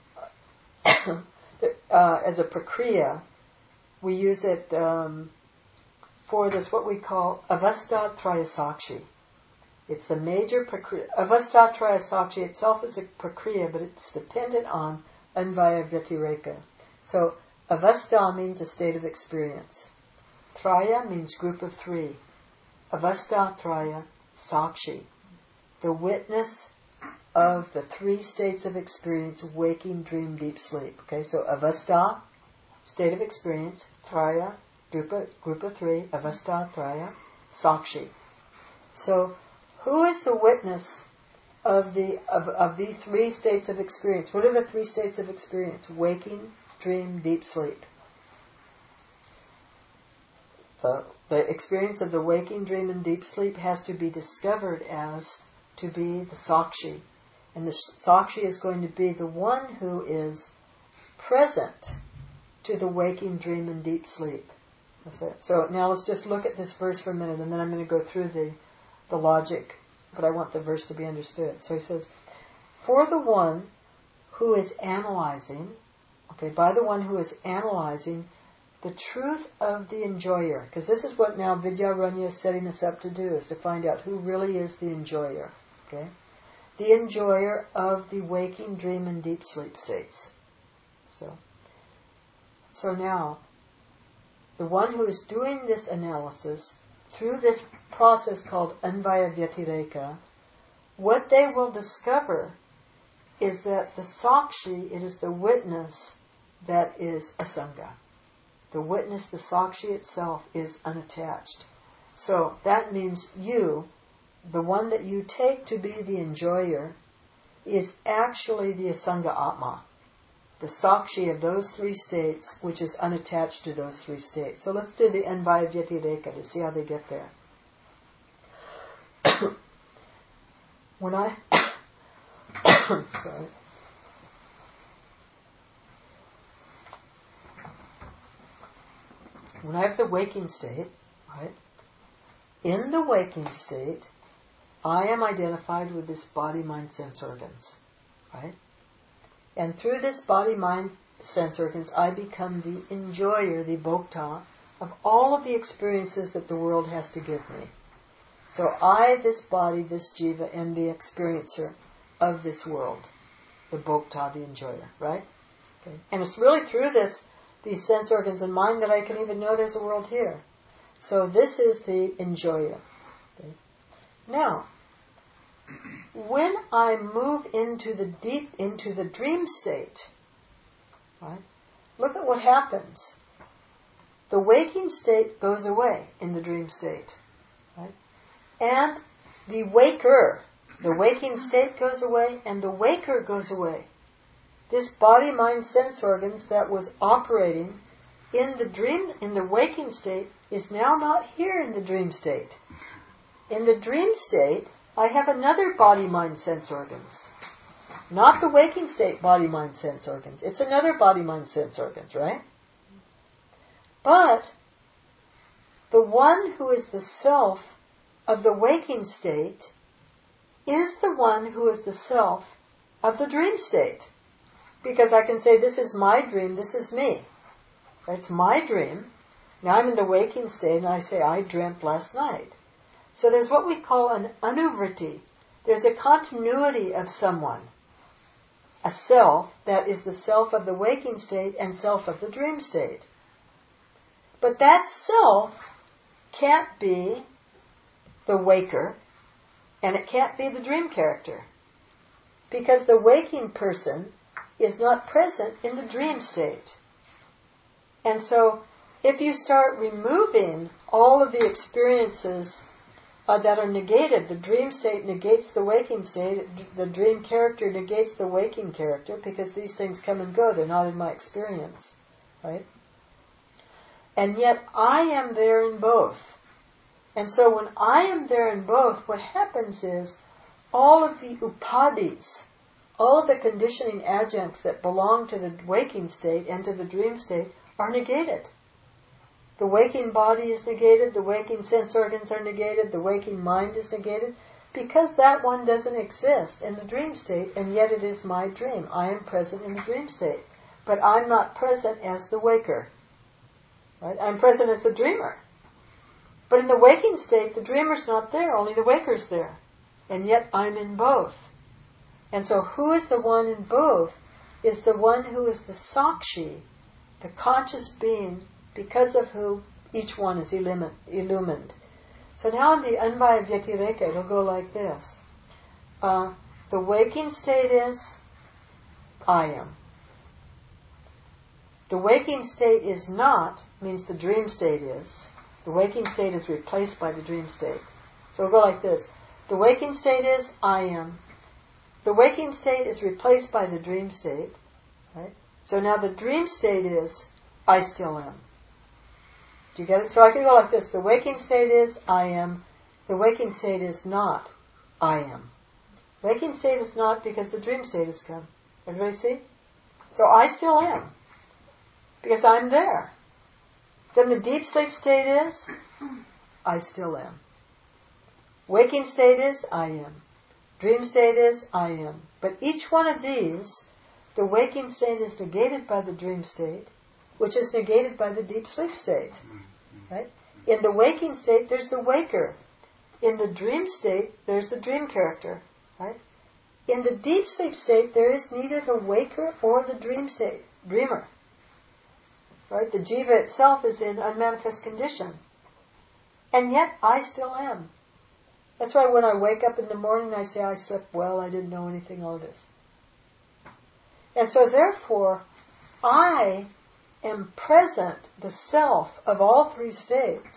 uh, as a prakriya. We use it um, for this, what we call avastha trayasakshi. It's the major prakriya. Avastha trayasakshi itself is a prakriya, but it's dependent on Anvaya Vyatireka. So, avastha means a state of experience. Traya means group of three. Avastha traya sakshi. The witness of the three states of experience, waking, dream, deep sleep. Okay, so avastha, state of experience. Traya, group of, group of three. Avastha traya sakshi. So, who is the witness of the of, of these three states of experience? What are the three states of experience? Waking, dream, deep sleep. The, the experience of the waking, dream, and deep sleep has to be discovered as to be the Sakshi. And the Sakshi is going to be the one who is present to the waking, dream, and deep sleep. That's it. So now let's just look at this verse for a minute, and then I'm going to go through the the logic, but I want the verse to be understood. So he says, for the one who is analyzing, okay, by the one who is analyzing the truth of the enjoyer, because this is what now Vidyaranya is setting us up to do, is to find out who really is the enjoyer, okay? The enjoyer of the waking, dream, and deep sleep states. So, so now, the one who is doing this analysis through this process called Anvaya Vyatireka, what they will discover is that the Sakshi, it is the witness that is Asanga. The witness, the Sakshi itself, is unattached. So that means you, the one that you take to be the enjoyer, is actually the Asanga Atma, the Sakshi of those three states, which is unattached to those three states. So let's do the Anvaya Vyatireka to see how they get there. When I... sorry. When I have the waking state, right? In the waking state, I am identified with this body, mind, sense organs, right? And through this body, mind, sense organs, I become the enjoyer, the bhokta, of all of the experiences that the world has to give me. So I, this body, this jiva, am the experiencer of this world, the bhokta, the enjoyer, right? Okay. And it's really through this, these sense organs and mind, that I can even know there's a world here. So this is the enjoyer. Okay. Now, when I move into the deep, into the dream state, right, look at what happens. The waking state goes away in the dream state, right? And the waker, the waking state goes away, and the waker goes away. This body, mind, sense organs that was operating in the dream, in the waking state, is now not here in the dream state. In the dream state, I have another body, mind, sense organs. Not the waking state body, mind, sense organs. It's another body, mind, sense organs, right? But the one who is the self of the waking state is the one who is the self of the dream state. Because I can say, this is my dream, this is me. It's my dream. Now I'm in the waking state and I say, I dreamt last night. So there's what we call an anuvriti. There's a continuity of someone. A self that is the self of the waking state and self of the dream state. But that self can't be the waker, and it can't be the dream character. Because the waking person is not present in the dream state. And so, if you start removing all of the experiences uh, that are negated. The dream state negates the waking state. The dream character negates the waking character because these things come and go. They're not in my experience. Right? And yet I am there in both. And so when I am there in both, what happens is all of the upadis, all of the conditioning adjuncts that belong to the waking state and to the dream state are negated. The waking body is negated, the waking sense organs are negated, the waking mind is negated, because that one doesn't exist in the dream state, and yet it is my dream. I am present in the dream state. But I'm not present as the waker. Right? I'm present as the dreamer. But in the waking state, the dreamer's not there, only the waker's there. And yet I'm in both. And so who is the one in both is the one who is the Sakshi, the conscious being, because of who each one is illumined. So now in the Anvaya Vyatireka, it'll go like this. Uh, the waking state is, I am. The waking state is not, means the dream state is. The waking state is replaced by the dream state. So it'll go like this. The waking state is, I am. The waking state is replaced by the dream state. Right? So now the dream state is, I still am. Do you get it? So I can go like this. The waking state is, I am. The waking state is not, I am. Waking state is not because the dream state has come. Everybody see? So I still am. Because I'm there. Then the deep sleep state is, I still am. Waking state is, I am. Dream state is, I am. But each one of these, the waking state is negated by the dream state, which is negated by the deep sleep state. Right? In the waking state, there's the waker. In the dream state, there's the dream character. Right? In the deep sleep state, there is neither the waker or the dream state, dreamer. Right? The jiva itself is in unmanifest condition. And yet, I still am. That's why when I wake up in the morning, I say, I slept well, I didn't know anything, all this. And so therefore, I am present, the self of all three states.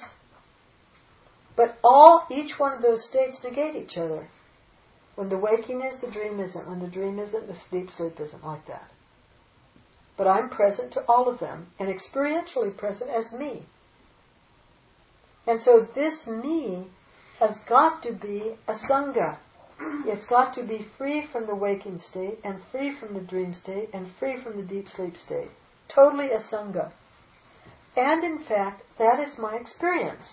But all, each one of those states negate each other. When the waking is, the dream isn't. When the dream isn't, the deep sleep isn't, like that. But I'm present to all of them, and experientially present as me. And so this me has got to be a sangha. It's got to be free from the waking state, and free from the dream state, and free from the deep sleep state. Totally a sangha. And in fact, that is my experience.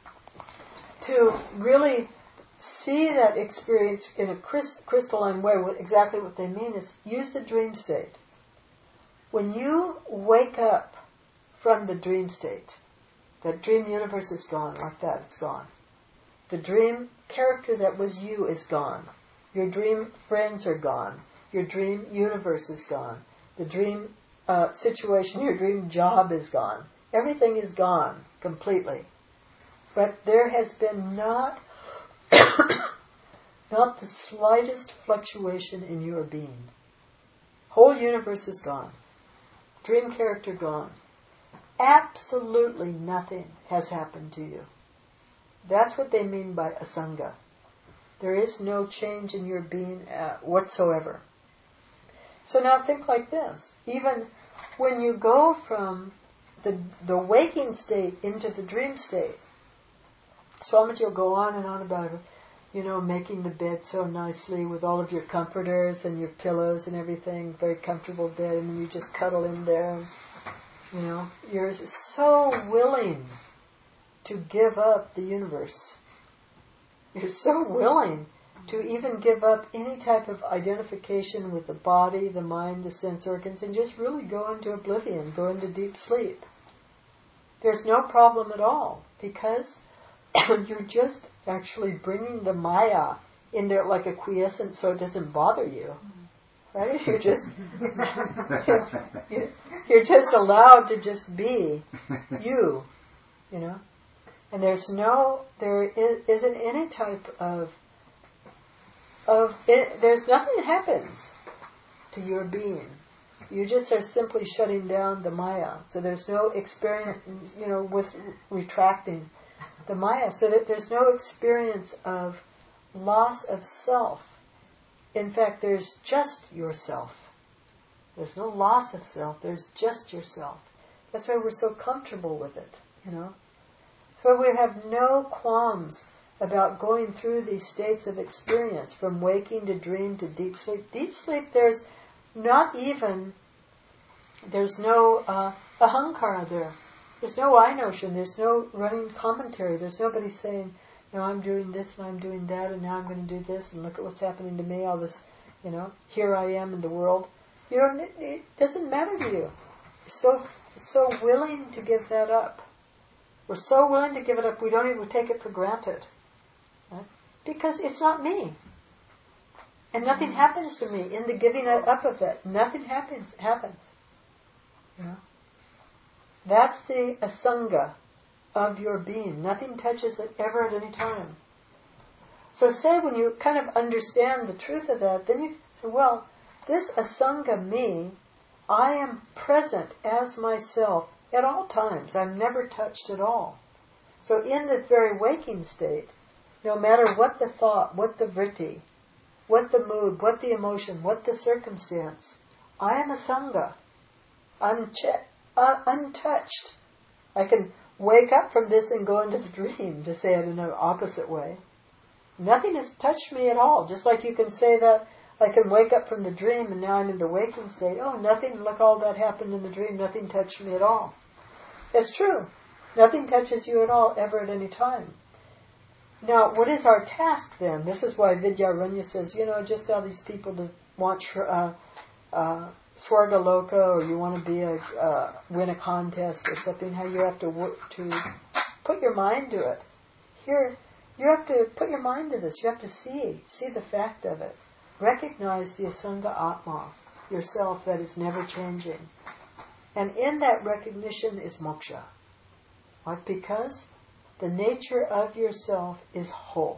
To really see that experience in a crystalline way, what, exactly what they mean is, use the dream state. When you wake up from the dream state, that dream universe is gone, like that, it's gone. The dream character that was you is gone. Your dream friends are gone. Your dream universe is gone. The dream uh, situation, your dream job is gone. Everything is gone completely. But there has been not, not the slightest fluctuation in your being. Whole universe is gone. Dream character gone. Absolutely nothing has happened to you. That's what they mean by asanga. There is no change in your being uh, whatsoever. So now think like this. Even when you go from the the waking state into the dream state, Swamiji will go on and on about, you know, making the bed so nicely with all of your comforters and your pillows and everything, very comfortable bed, and you just cuddle in there. And, you know, you're so willing to give up the universe. You're so willing to even give up any type of identification with the body, the mind, the sense organs, and just really go into oblivion, go into deep sleep. There's no problem at all, because you're just actually bringing the Maya in there like a quiescence so it doesn't bother you. Right? You're just you're, you're just allowed to just be you, you know. And there's no, there is, isn't any type of, of it, there's nothing that happens to your being. You just are simply shutting down the Maya. So there's no experience, you know, with retracting. the Maya, so that there's no experience of loss of self. In fact, there's just yourself. There's no loss of self, there's just yourself. That's why we're so comfortable with it, you know. So we have no qualms about going through these states of experience, from waking to dream to deep sleep. Deep sleep, there's not even, there's no uh, ahankara there. There's no I notion, there's no running commentary, there's nobody saying, you know, I'm doing this and I'm doing that and now I'm going to do this and look at what's happening to me, all this, you know, here I am in the world. You don't, it doesn't matter to you. You're so, so willing to give that up. We're so willing to give it up, we don't even take it for granted. Right? Because it's not me. And nothing happens to me in the giving up of it. Nothing happens. happens. You know? That's the asanga of your being. Nothing touches it ever at any time. So say when you kind of understand the truth of that, then you say, well, this asanga me, I am present as myself at all times. I'm never touched at all. So in the very waking state, no matter what the thought, what the vritti, what the mood, what the emotion, what the circumstance, I am asanga. I'm che- uh, untouched. I can wake up from this and go into the dream, to say it in an opposite way. Nothing has touched me at all. Just like you can say that I can wake up from the dream and now I'm in the waking state. Oh, nothing, look, all that happened in the dream, nothing touched me at all. It's true. Nothing touches you at all, ever at any time. Now, what is our task then? This is why Vidyaranya says, you know, just all these people that want uh, uh, Swarga Loka, or you want to be a uh, win a contest or something, how you have to work to put your mind to it. Here, you have to put your mind to this. You have to see, see the fact of it. Recognize the Asanga Atma, yourself that is never changing. And in that recognition is moksha. What? Because the nature of yourself is whole.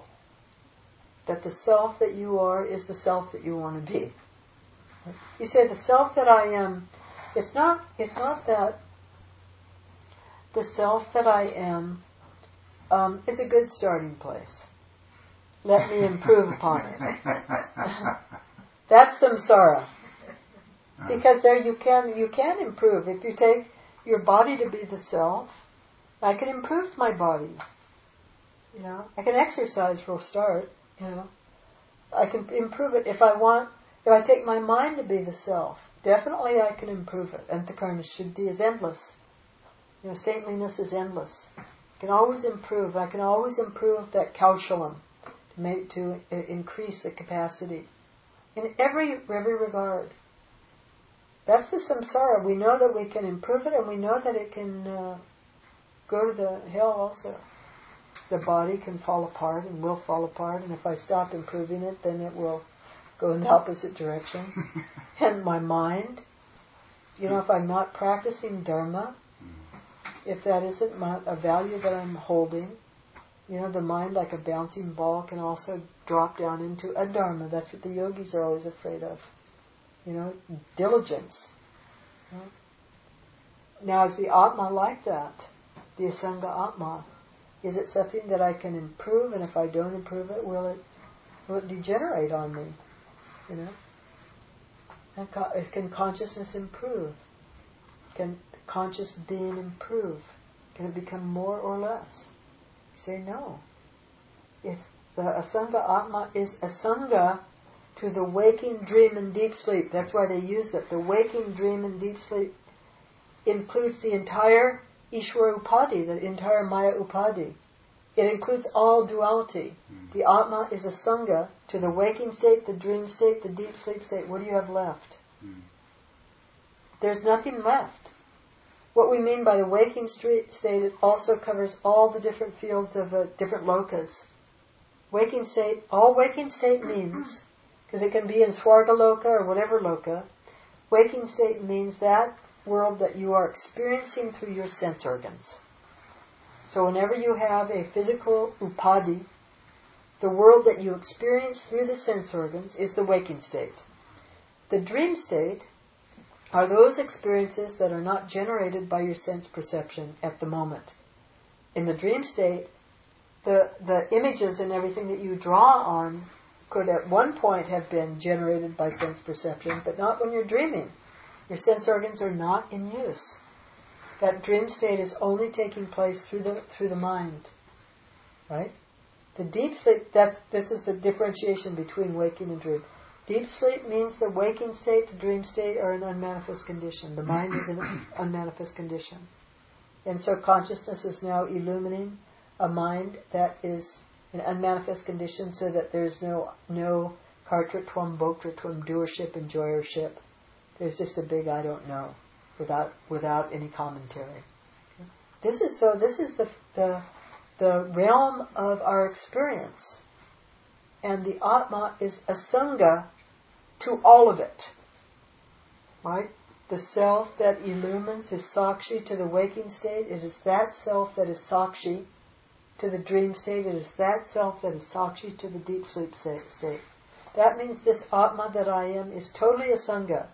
That the self that you are is the self that you want to be. You say the self that I am, it's not, it's not that the self that I am um, is a good starting place. Let me improve upon it. That's samsara. Because there you can you can improve. If you take your body to be the self, I can improve my body. You know, I can exercise for a start. You know, I can improve it if I want. If I take my mind to be the self, definitely I can improve it. Antakarana Shuddhi is endless. You know, saintliness is endless. I can always improve. I can always improve that kaushalam to make to uh, increase the capacity in every every regard. That's the samsara. We know that we can improve it, and we know that it can uh, go to the hell also. The body can fall apart and will fall apart, and if I stop improving it, then it will go in the opposite direction. And my mind, you know, if I'm not practicing dharma, if that isn't my, a value that I'm holding, you know, the mind, like a bouncing ball, can also drop down into adharma. That's what the yogis are always afraid of. You know, diligence. You know? Now, is the Atma like that? The Asanga Atma? Is it something that I can improve, and if I don't improve it, will it will it degenerate on me? You know? And co- can consciousness improve? Can conscious being improve? Can it become more or less? You say no. It's the Asanga Atma is Asanga to the waking, dream, and deep sleep. That's why they use that. The waking, dream, and deep sleep includes the entire Ishvara Upadhi, the entire Maya Upadhi. It includes all duality. Mm. The Atma is a Sangha to the waking state, the dream state, the deep sleep state. What do you have left? Mm. There's nothing left. What we mean by the waking state, it also covers all the different fields of uh, different lokas. Waking state, all waking state means, because it can be in Swarga Loka or whatever Loka, waking state means that world that you are experiencing through your sense organs. So whenever you have a physical upadhi, the world that you experience through the sense organs is the waking state. The dream state are those experiences that are not generated by your sense perception at the moment. In the dream state, the the images and everything that you draw on could at one point have been generated by sense perception, but not when you're dreaming. Your sense organs are not in use. That dream state is only taking place through the through the mind. Right? The deep sleep, that's this is the differentiation between waking and dream. Deep sleep means the waking state, the dream state are an unmanifest condition. The mind is in an unmanifest condition. And so consciousness is now illumining a mind that is in unmanifest condition, so that there's no no kartritvam, bhoktritvam, doership, enjoyership. There's just a big I don't know, without without any commentary. This is so. This is the the the realm of our experience, and the Atma is asanga to all of it. Right? The self that illumines is sakshi to the waking state. It is that self that is sakshi to the dream state. It is that self that is sakshi to the deep sleep state. That means this Atma that I am is totally asanga.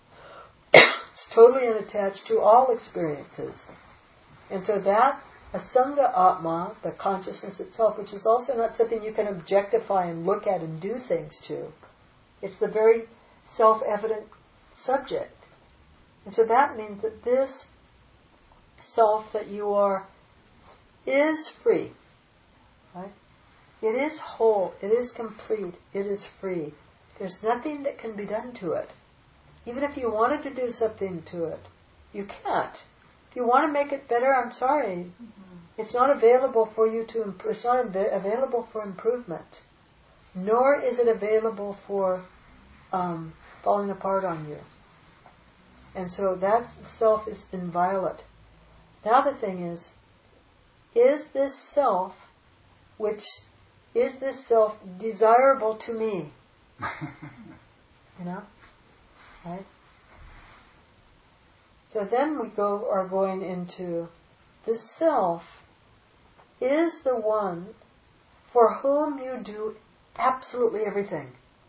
It's totally unattached to all experiences. And so that asanga Atma, the consciousness itself, which is also not something you can objectify and look at and do things to. It's the very self-evident subject. And so that means that this self that you are is free. Right? It is whole. It is complete. It is free. There's nothing that can be done to it. Even if you wanted to do something to it, you can't. If you want to make it better, I'm sorry. Mm-hmm. It's not available for you to. Imp- it's not av- available for improvement, nor is it available for um, falling apart on you. And so that self is inviolate. Now the thing is, is this self, which is this self desirable to me? You know, right? So then we go are going into the self is the one for whom you do absolutely everything.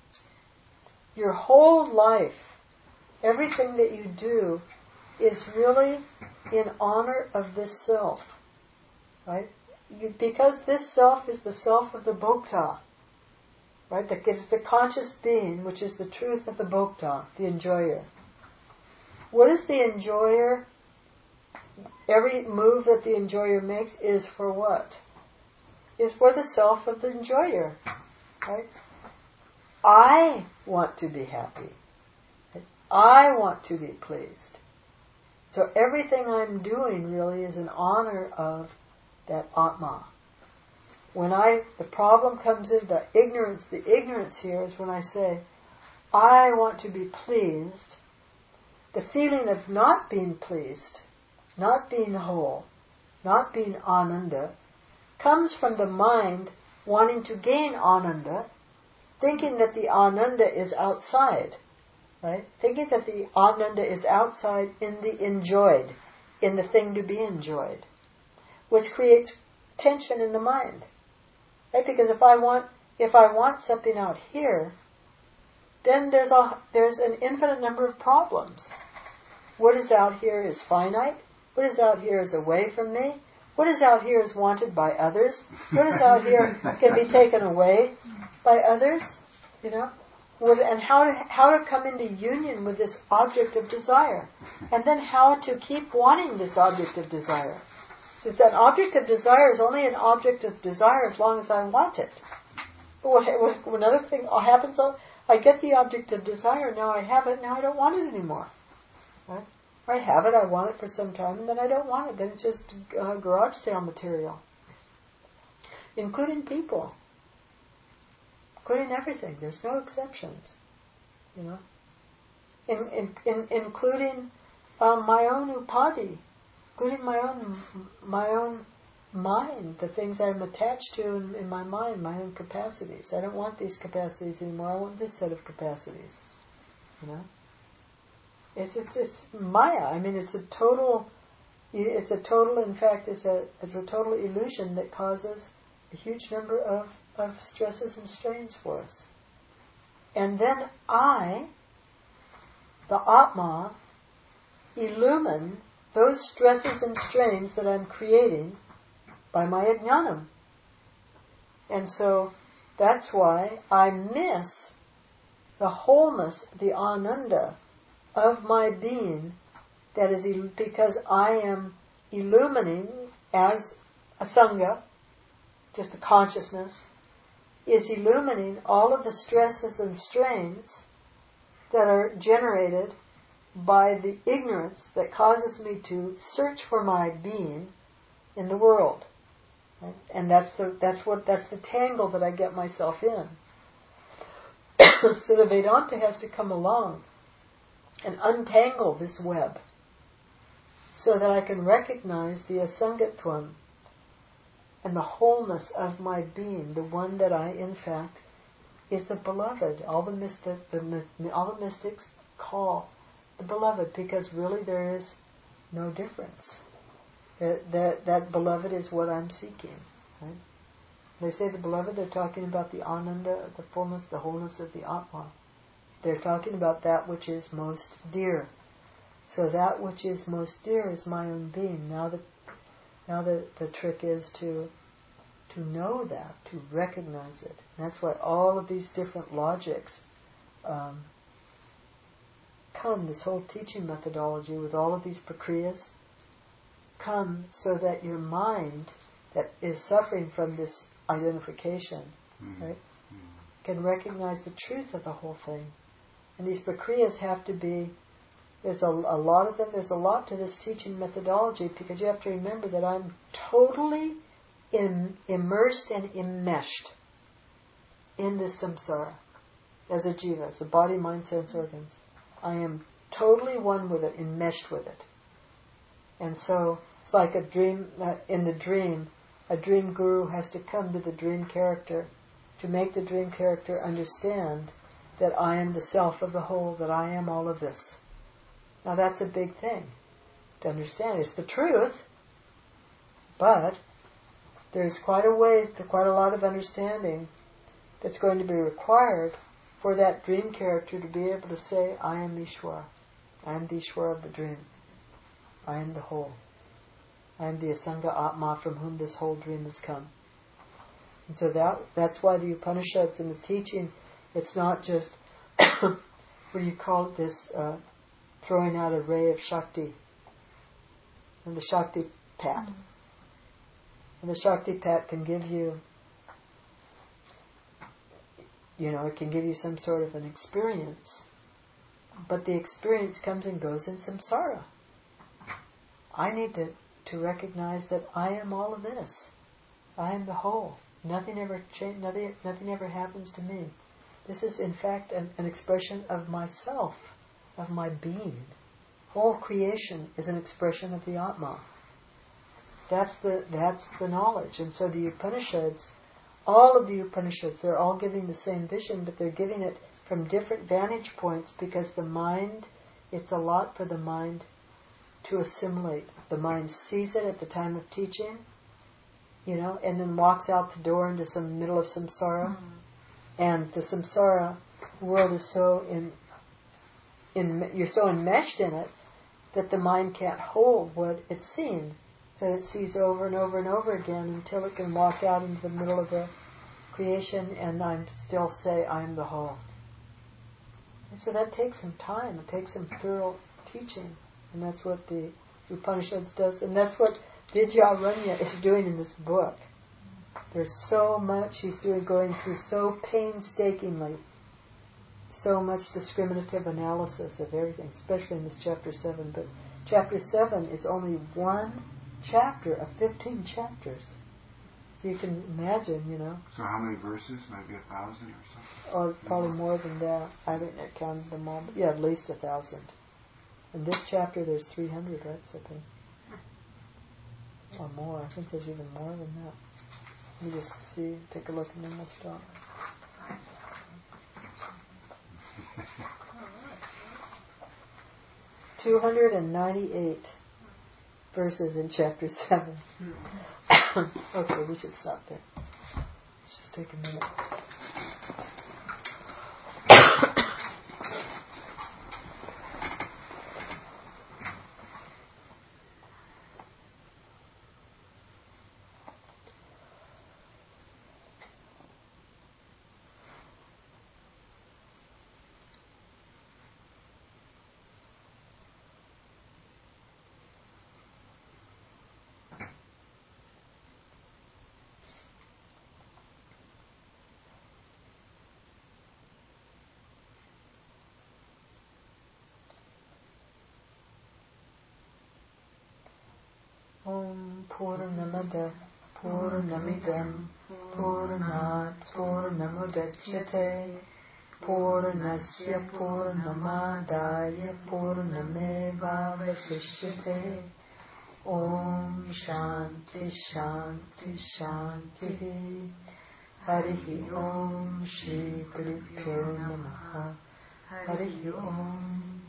Your whole life, everything that you do is really in honor of this self. Right? You, because this self is the self of the bhokta. Right? That is the conscious being, which is the truth of the bhokta, the enjoyer. What is the enjoyer? Every move that the enjoyer makes is for what? Is for the self of the enjoyer. Right? I want to be happy. I want to be pleased. So everything I'm doing really is in honor of that Atma. When I, the problem comes in, the ignorance, the ignorance here is when I say, I want to be pleased. The feeling of not being pleased, not being whole, not being ananda, comes from the mind wanting to gain ananda, thinking that the ananda is outside, right? Thinking that the ananda is outside in the enjoyed, in the thing to be enjoyed, which creates tension in the mind, right? Because if I want, if I want something out here, then there's a there's an infinite number of problems. What is out here is finite. What is out here is away from me. What is out here is wanted by others. What is out here can be taken away by others. You know, with, and how to how to come into union with this object of desire, and then how to keep wanting this object of desire. Since an object of desire is only an object of desire as long as I want it. But what, what another thing happens, I get the object of desire, now I have it, now I don't want it anymore. Right? I have it, I want it for some time, and then I don't want it. Then it's just uh, garage sale material. Including people. Including everything. There's no exceptions. You know? In, in, in, including um, my own upadi. Including my own my own mind, the things I'm attached to in, in my mind, my own capacities. I don't want these capacities anymore. I want this set of capacities. You know? It's it's it's maya. I mean, it's a total. It's a total. In fact, it's a it's a total illusion that causes a huge number of of stresses and strains for us. And then I, the Atma, illumine those stresses and strains that I'm creating by my ajnanam. And so that's why I miss the wholeness, the ananda of my being, that is il- because I am illumining as a sangha, just the consciousness, is illumining all of the stresses and strains that are generated by the ignorance that causes me to search for my being in the world. Right? And that's the that's what that's the tangle that I get myself in. So the Vedanta has to come along and untangle this web so that I can recognize the asangatvam and the wholeness of my being, the one that I, in fact, is the beloved. All the, mystic, the, all the mystics call the beloved, because really there is no difference. That, that, that beloved is what I'm seeking. Right? They say the beloved, they're talking about the ananda, the fullness, the wholeness of the Atma. They're talking about that which is most dear. So that which is most dear is my own being. Now the now the, the trick is to to know that, to recognize it. And that's why all of these different logics um, come, this whole teaching methodology with all of these prakriyas come so that your mind that is suffering from this identification, mm-hmm. right, can recognize the truth of the whole thing. And these prakriyas have to be, there's a, a lot of them, there's a lot to this teaching methodology, because you have to remember that I'm totally in, immersed and enmeshed in this samsara as a jiva, as a body, mind, sense, organs. I am totally one with it, enmeshed with it. And so it's like a dream, uh, in the dream, a dream guru has to come to the dream character to make the dream character understand that I am the self of the whole, that I am all of this. Now that's a big thing to understand. It's the truth, but there's quite a way, quite a lot of understanding that's going to be required for that dream character to be able to say, I am Ishwar. I am the Ishwar of the dream. I am the whole. I am the Asanga Atma from whom this whole dream has come. And so that that's why the Upanishads and the teaching, it's not just what do you call it, this uh, throwing out a ray of Shakti and the Shakti pat. Mm-hmm. And the Shakti pat can give you, you know, it can give you some sort of an experience, but the experience comes and goes in samsara. I need to, to recognize that I am all of this. I am the whole. Nothing ever change, nothing, nothing ever happens to me. This is, in fact, an, an expression of myself, of my being. All creation is an expression of the Atma. That's the that's the knowledge. And so the Upanishads, all of the Upanishads, they're all giving the same vision, but they're giving it from different vantage points, because the mind, it's a lot for the mind to assimilate. The mind sees it at the time of teaching, you know, and then walks out the door into some middle of samsara. Mm-hmm. And the samsara world is so in, in, you're so enmeshed in it that the mind can't hold what it's seen. So it sees over and over and over again until it can walk out into the middle of the creation and I'm still say, I'm the whole. And so that takes some time. It takes some thorough teaching. And that's what the Upanishads does. And that's what Vidyaranya is doing in this book. There's so much he's doing, going through so painstakingly, so much discriminative analysis of everything, especially in this chapter seven. But chapter seven is only one chapter of fifteen chapters. So you can imagine, you know. So how many verses? Maybe a thousand or something? Or probably more than that. I haven't counted them all. But yeah, at least a thousand. In this chapter there's three hundred, right? Something. Or more. I think there's even more than that. Let me just see, take a look, and then we'll stop. two hundred ninety-eight verses in chapter seven. Okay, we should stop there. Let's just take a minute. Om Purnamada Purnamidam Purnat Purnamudachyate Purnasya Purnamadaya Purnameva Vasishyate. Om Shanti Shanti Shanti. Harihi Om Shri Gurubhyo Namaha. Harihi Om.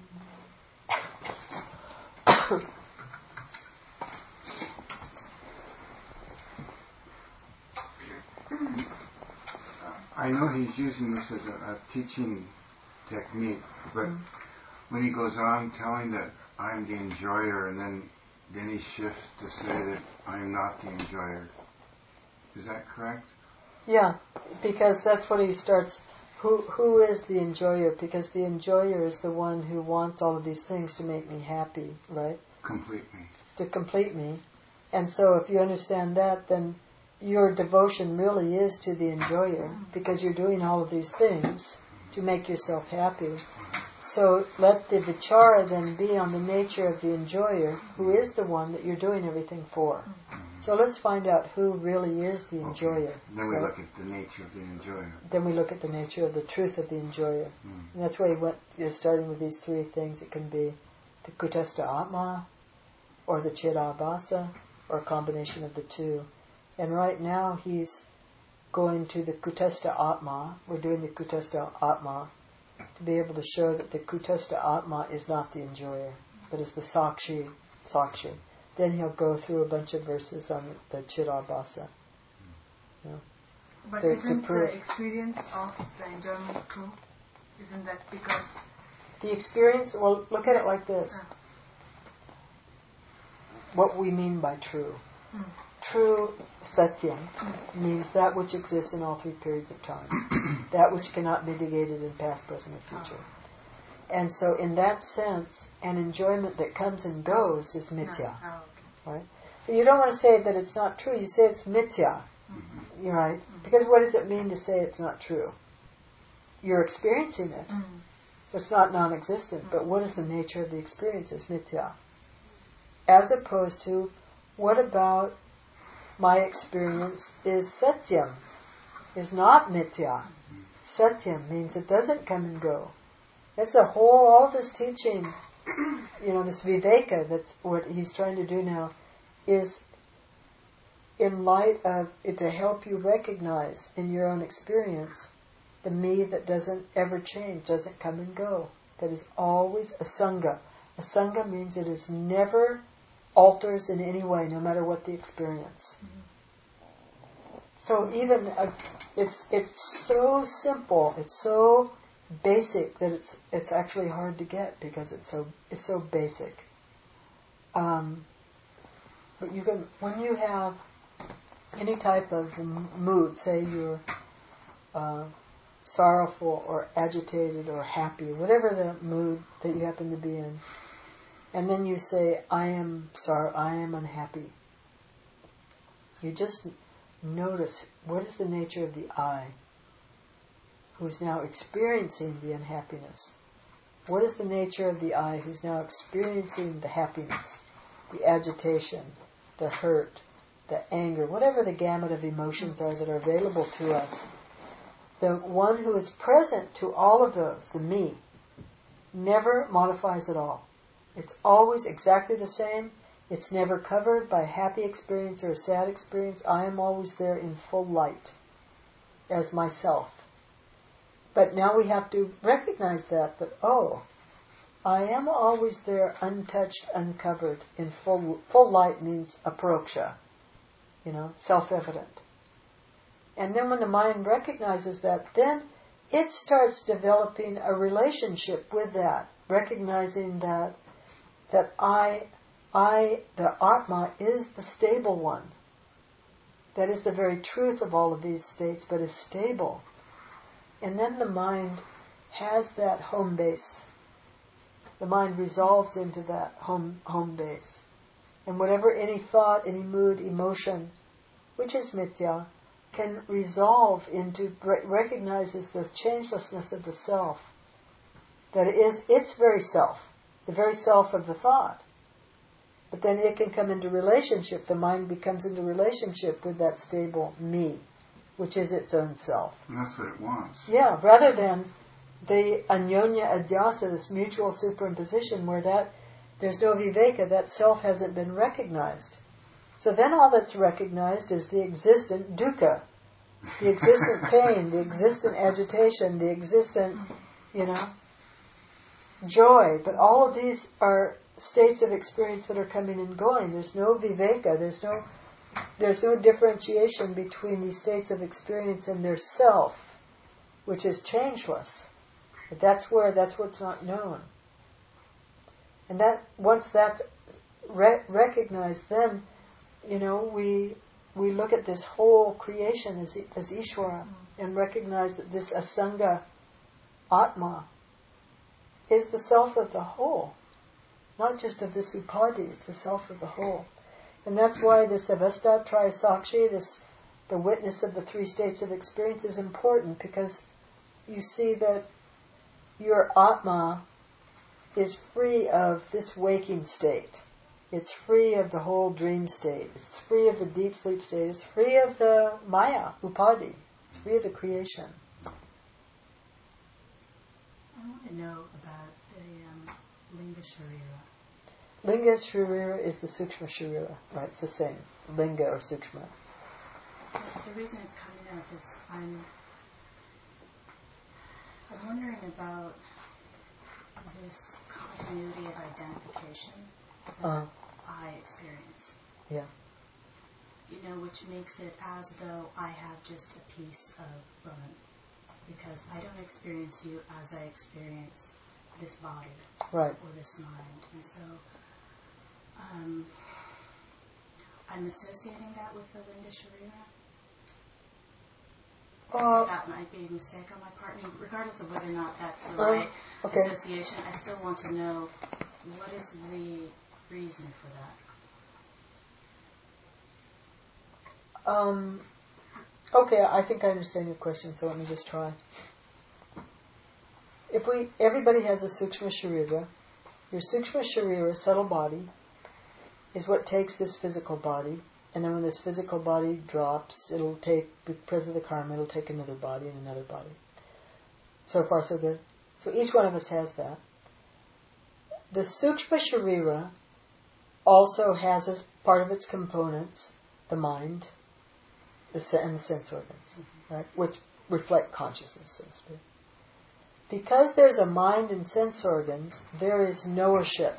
I know he's using this as a, a teaching technique, but mm. when he goes on telling that I'm the enjoyer, and then then he shifts to say that I'm not the enjoyer. Is that correct? Yeah, because that's what he starts. Who who is the enjoyer? Because the enjoyer is the one who wants all of these things to make me happy, right? Complete me. To complete me. And so if you understand that, then your devotion really is to the enjoyer, because you're doing all of these things to make yourself happy. So let the vichara then be on the nature of the enjoyer, who is the one that you're doing everything for. So let's find out who really is the enjoyer. Okay. Then we right? look at the nature of the enjoyer. Then we look at the nature of the truth of the enjoyer. Mm. And that's why he went, you know, starting with these three things. It can be the Kutastha Atma, or the Chidabhasa, or a combination of the two. And right now he's going to the Kutastha Atma. We're doing the Kutastha Atma to be able to show that the Kutastha Atma is not the enjoyer, but is the Sakshi, Sakshi. Then he'll go through a bunch of verses on the Chidabhasa. You know, but to, isn't to prove the experience of the enjoyment true? Isn't that because... The experience, well, look at it like this. Uh. What we mean by true. Mm. True satyam mm. means that which exists in all three periods of time. That which cannot be negated in past, present, or future. Oh. And so in that sense, an enjoyment that comes and goes is mithya. No. Oh, okay. Right? But you don't want to say that it's not true. You say it's mithya. Mm-hmm. You're right. Mm-hmm. Because what does it mean to say it's not true? You're experiencing it. Mm-hmm. It's not non-existent. Mm-hmm. But what is the nature of the experience? It's mithya. As opposed to, what about my experience is satyam, is not mithya. Satyam means it doesn't come and go. That's the whole, all this teaching, you know, this viveka, that's what he's trying to do now, is in light of it to help you recognize in your own experience the me that doesn't ever change, doesn't come and go, that is always a sangha. A sangha means it is never alters in any way, no matter what the experience. Mm-hmm. So even uh, it's it's so simple, it's so basic that it's it's actually hard to get because it's so it's so basic. Um, but you can, when you have any type of mood, say you're uh, sorrowful or agitated or happy, whatever the mood that you happen to be in. And then you say, I am sorry, I am unhappy. You just notice, what is the nature of the I who's now experiencing the unhappiness? What is the nature of the I who's now experiencing the happiness, the agitation, the hurt, the anger, whatever the gamut of emotions are that are available to us? The one who is present to all of those, the me, never modifies at all. It's always exactly the same. It's never covered by a happy experience or a sad experience. I am always there in full light as myself. But now we have to recognize that, that, oh, I am always there untouched, uncovered, in full full light means aproksha, you know, self-evident. And then when the mind recognizes that, then it starts developing a relationship with that, recognizing that that I, I, the Atma, is the stable one. That is the very truth of all of these states, but is stable. And then the mind has that home base. The mind resolves into that home home base. And whatever any thought, any mood, emotion, which is mithya, can resolve into, recognizes the changelessness of the self. That it is its very self. The very self of the thought. But then it can come into relationship, the mind becomes into relationship with that stable me, which is its own self. And that's what it wants. Yeah, rather than the anyonya adhyasa, this mutual superimposition, where that there's no viveka, that self hasn't been recognized. So then all that's recognized is the existent dukkha, the existent pain, the existent agitation, the existent, you know, joy. But all of these are states of experience that are coming and going. There's no viveka, there's no there's no differentiation between these states of experience and their self, which is changeless. But that's where, that's what's not known. And that, once that's re- recognized, then, you know, we we look at this whole creation as as Ishvara and recognize that this asanga Atma is the self of the whole, not just of this upadhi, it's the self of the whole. And that's why this avastha traya sakshi, this the witness of the three states of experience, is important, because you see that your Atma is free of this waking state. It's free of the whole dream state. It's free of the deep sleep state. It's free of the maya, upadhi. It's free of the creation. I want to know about the um, Linga Sharira. Linga Sharira is the Sukshma Sharira. Right, it's the same. Linga or Sukshma. The reason it's coming up is I'm, I'm wondering about this continuity of identification that Uh, I experience. yeah. You know, which makes it as though I have just a piece of bone, because I don't experience you as I experience this body Right. or this mind. And so um, I'm associating that with the Linga Sharira. Uh, That might be a mistake on my part. I mean, regardless of whether or not that's the Uh, right okay. association, I still want to know what is the reason for that. Um, okay, I think I understand your question, so let me just try. If we, everybody has a Sukshma Sharira. Your Sukshma Sharira, subtle body, is what takes this physical body, and then when this physical body drops, it'll take, because of the karma, it'll take another body and another body. So far, so good. So each one of us has that. The Sukshma Sharira also has as part of its components the mind, the se- and the sense organs, right, which reflect consciousness, so to speak. Because there's a mind and sense organs, there is knowership,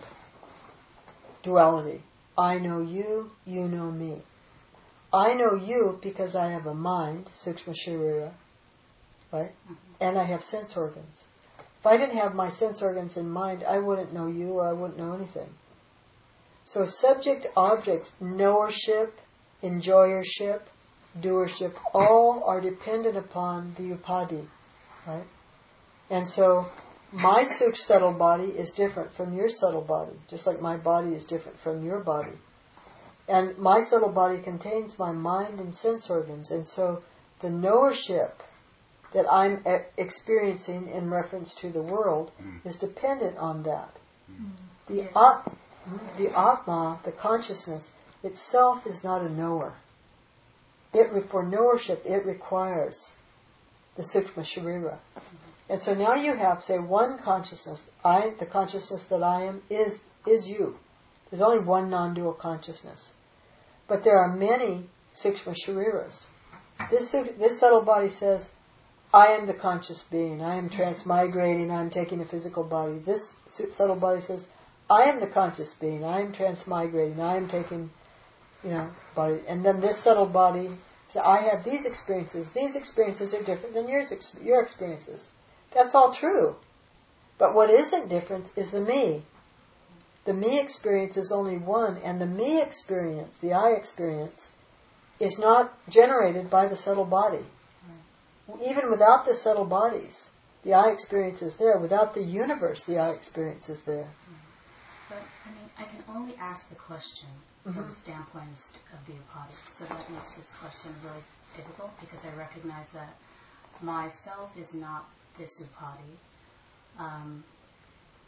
duality. I know you, you know me. I know you because I have a mind, Sukshma Sharira, right, and I have sense organs. If I didn't have my sense organs in mind, I wouldn't know you or I wouldn't know anything. So subject-object, knowership, enjoyership, doership, all are dependent upon the upadhi, right? And so my sukh subtle body is different from your subtle body, just like my body is different from your body. And my subtle body contains my mind and sense organs, and so the knowership that I'm e- experiencing in reference to the world mm. is dependent on that. Mm. The, Yes. at, the Atma, the consciousness, itself is not a knower. It, for knowership, it requires the Sukshma Sharira. Mm-hmm. And so now you have, say, one consciousness. I, the consciousness that I am, is is you. There's only one non-dual consciousness. But there are many Sukshma Shariras. This, this subtle body says, I am the conscious being. I am transmigrating. I am taking a physical body. This subtle body says, I am the conscious being. I am transmigrating. I am taking, you know, body. And then this subtle body says, I have these experiences. These experiences are different than yours, your experiences. That's all true. But what isn't different is the me. The me experience is only one, and the me experience, the I experience, is not generated by the subtle body. Even without the subtle bodies, the I experience is there. Without the universe, the I experience is there. But, I mean, I can only ask the question mm-hmm. from the standpoint of the upadhi. So that makes this question really difficult, because I recognize that myself is not this upadhi. Um,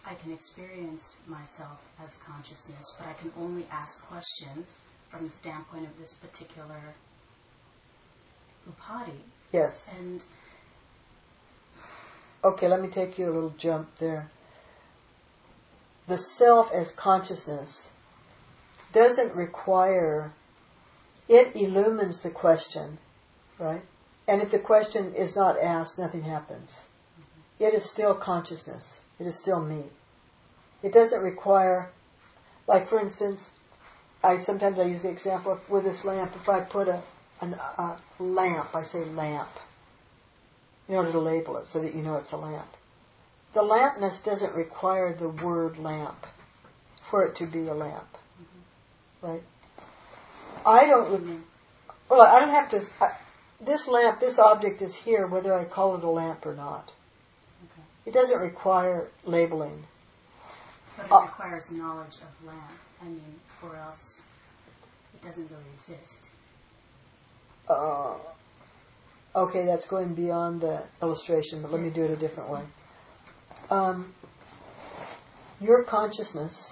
I can experience myself as consciousness, but I can only ask questions from the standpoint of this particular upadi. Yes. And okay, let me take you a little jump there. The self as consciousness doesn't require, it illumines the question, right? And if the question is not asked, nothing happens. Mm-hmm. It is still consciousness. It is still me. It doesn't require, like for instance, I sometimes I use the example of with this lamp, if I put a, an, a lamp, I say lamp, in order to label it so that you know it's a lamp. The lampness doesn't require the word lamp for it to be a lamp. Mm-hmm. Right? I don't, well, I don't have to, I, this lamp, this object is here whether I call it a lamp or not. Okay. It doesn't require labeling. But it uh, requires knowledge of lamp. I mean, or else it doesn't really exist. Uh, okay, that's going beyond the illustration, but let me do it a different way. Um, your consciousness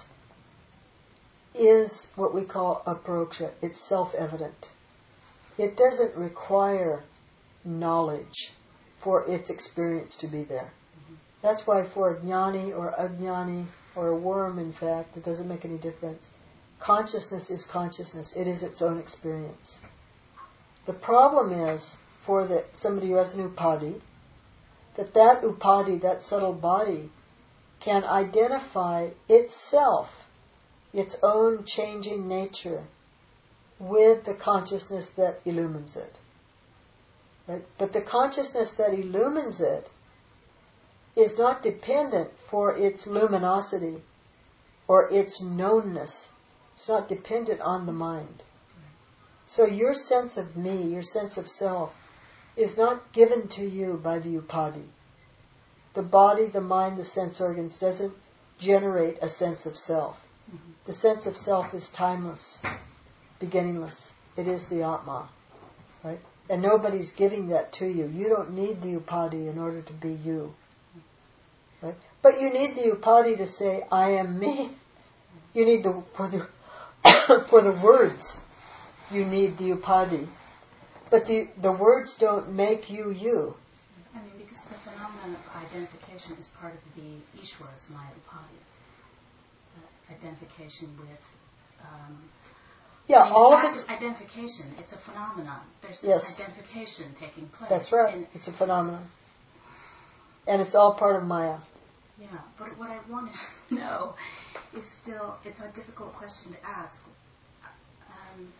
is what we call aproksha. It's self-evident. It doesn't require knowledge for its experience to be there. Mm-hmm. That's why for a jnani or ajnani or a worm, in fact, it doesn't make any difference. Consciousness is consciousness. It is its own experience. The problem is, for the, somebody who has an upadi, that that upadi, that subtle body, can identify itself, its own changing nature, with the consciousness that illumines it. Right? But the consciousness that illumines it is not dependent for its luminosity or its knownness. It's not dependent on the mind. So your sense of me, your sense of self, is not given to you by the upadi. The body, the mind, the sense organs doesn't generate a sense of self. Mm-hmm. The sense of self is timeless, beginningless. It is the Atma, right? And nobody's giving that to you. You don't need the upadi in order to be you, right? But you need the upadi to say, I am me. You need the, for the, for the words, you need the upadi. But the, the words don't make you you. I mean, because the phenomenon of identification is part of the Ishwara's Maya Upadi. Uh, identification with... Um, yeah, I mean, all of it... identification, it's a phenomenon. There's this yes. identification taking place. That's right. And it's a phenomenon. And it's all part of Maya. Yeah, but what I want to know is still, it's a difficult question to ask. Um,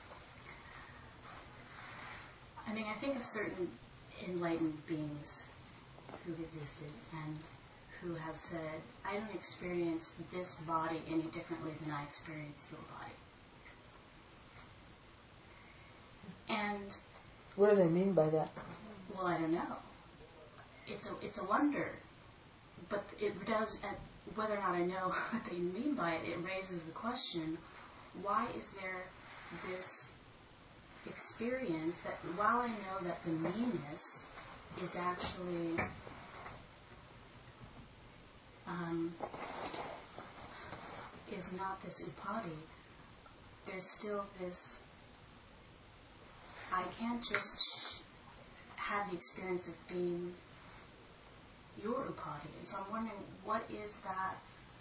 I mean, I think of certain enlightened beings who've existed and who have said, I don't experience this body any differently than I experience your body. And what do they mean by that? Well, I don't know. It's a it's a wonder, but it does. Uh, whether or not I know what they mean by it, it raises the question: why is there this experience that, while I know that the meanness is actually um, is not this upadi, there's still this. I can't just have the experience of being your upadi. And so I'm wondering, what is that?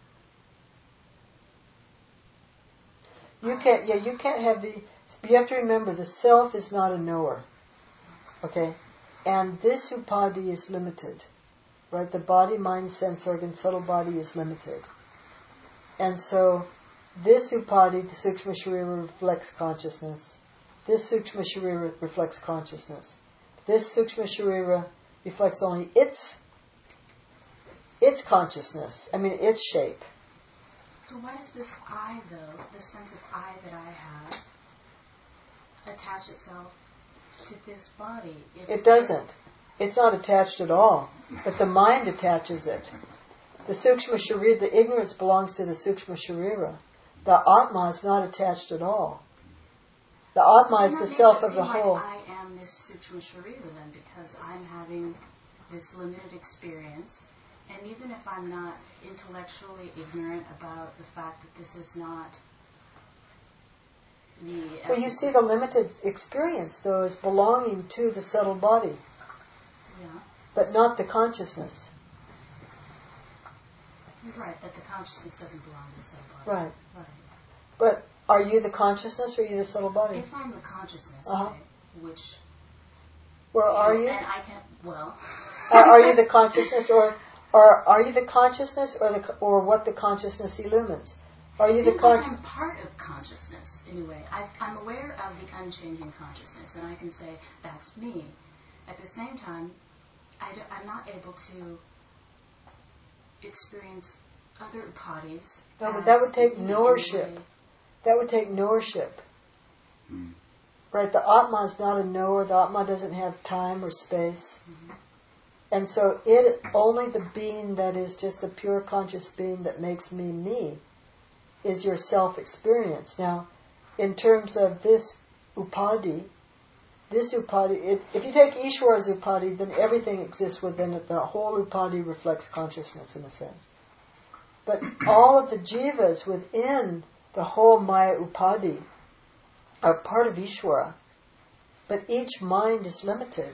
You can't, yeah, you can't have the, you have to remember the self is not a knower. Okay? And this upadi is limited. Right? The body, mind, sense organ, subtle body is limited. And so, this upadi, the Sukshma Sharira, reflects consciousness. This Sukshma Sharira reflects consciousness. This Sukshma Sharira reflects only its its consciousness. I mean, its shape. So why does this I, though, this sense of I that I have, attach itself to this body? If it doesn't. It's not attached at all. But the mind attaches it. The Sukshma Sharira, the ignorance belongs to the Sukshma Sharira. The Atma is not attached at all. The Atma is the self of the whole. Like I am this Sukshma Sharira then, because I'm having this limited experience, And even if I'm not intellectually ignorant about the fact that this is not the... Well, you see the limited experience, though, as belonging to the subtle body. Yeah. But not the consciousness. You're right, that the consciousness doesn't belong to the subtle body. Right. Right. But are you the consciousness or are you the subtle body? If I'm the consciousness, uh-huh. right, which... Well, are you? And I can't, well... are, are you the consciousness, or, or are you the consciousness, or the or what the consciousness illumines? Are you it the seems like consciousness? I'm part of consciousness, anyway. I, I'm aware of the unchanging consciousness, and I can say, that's me. At the same time, I do, I'm not able to experience other bodies. No, but that would take me knowership. anyway. That would take knowership. Mm. Right, the Atma is not a knower. The Atma doesn't have time or space. Mm-hmm. And so it only the being that is just the pure conscious being that makes me me is your self-experience. Now, in terms of this upadi, this upadi, it, if you take Ishwara's upadi, then everything exists within it. The whole upadi reflects consciousness in a sense. But all of the jivas within the whole Maya upadi are part of Ishwara. But each mind is limited.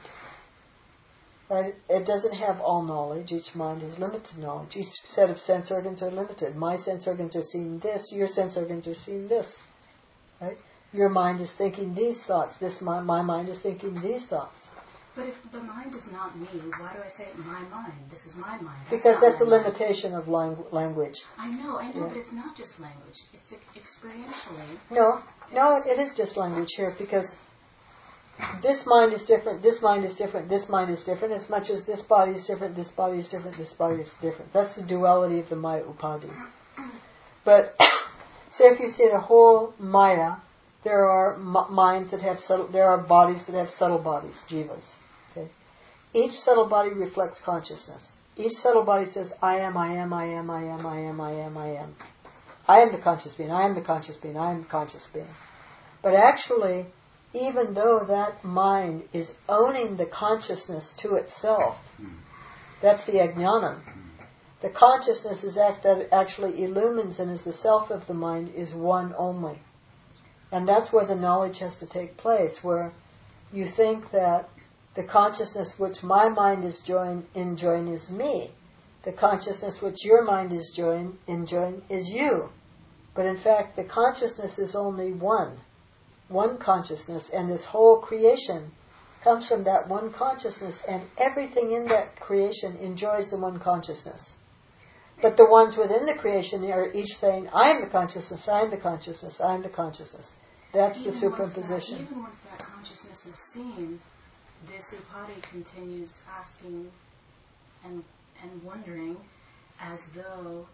Right? It doesn't have all knowledge. Each mind has limited knowledge. Each set of sense organs are limited. My sense organs are seeing this. Your sense organs are seeing this. Right? Your mind is thinking these thoughts. This my, my mind is thinking these thoughts. But if the mind is not me, why do I say my mind? This is my mind. That's Because that's the a limitation of lang- language. I know, I know, Yeah. but it's not just language. It's experientially. No, no, it is just language here, because this mind is different, this mind is different, this mind is different, as much as this body is different, this body is different, this body is different. That's the duality of the Maya Upadi. But, say if you see the whole Maya, there are m- minds that have subtle, there are bodies that have subtle bodies, jivas. Okay? Each subtle body reflects consciousness. Each subtle body says, I am, I am, I am, I am, I am, I am, I am. I am the conscious being, I am the conscious being, I am the conscious being. But actually, even though that mind is owning the consciousness to itself, that's the ajnanam. The consciousness is act that actually illumines and is the self of the mind is one only. And that's where the knowledge has to take place, where you think that the consciousness which my mind is joined, enjoying is me. The consciousness which your mind is joined, enjoying is you. But in fact, the consciousness is only one. One consciousness, and this whole creation comes from that one consciousness, and everything in that creation enjoys the one consciousness. But the ones within the creation are each saying, I am the consciousness, I am the consciousness, I am the consciousness. That's even the superimposition. Once that, even once that consciousness is seen, this upadi continues asking and and wondering as though...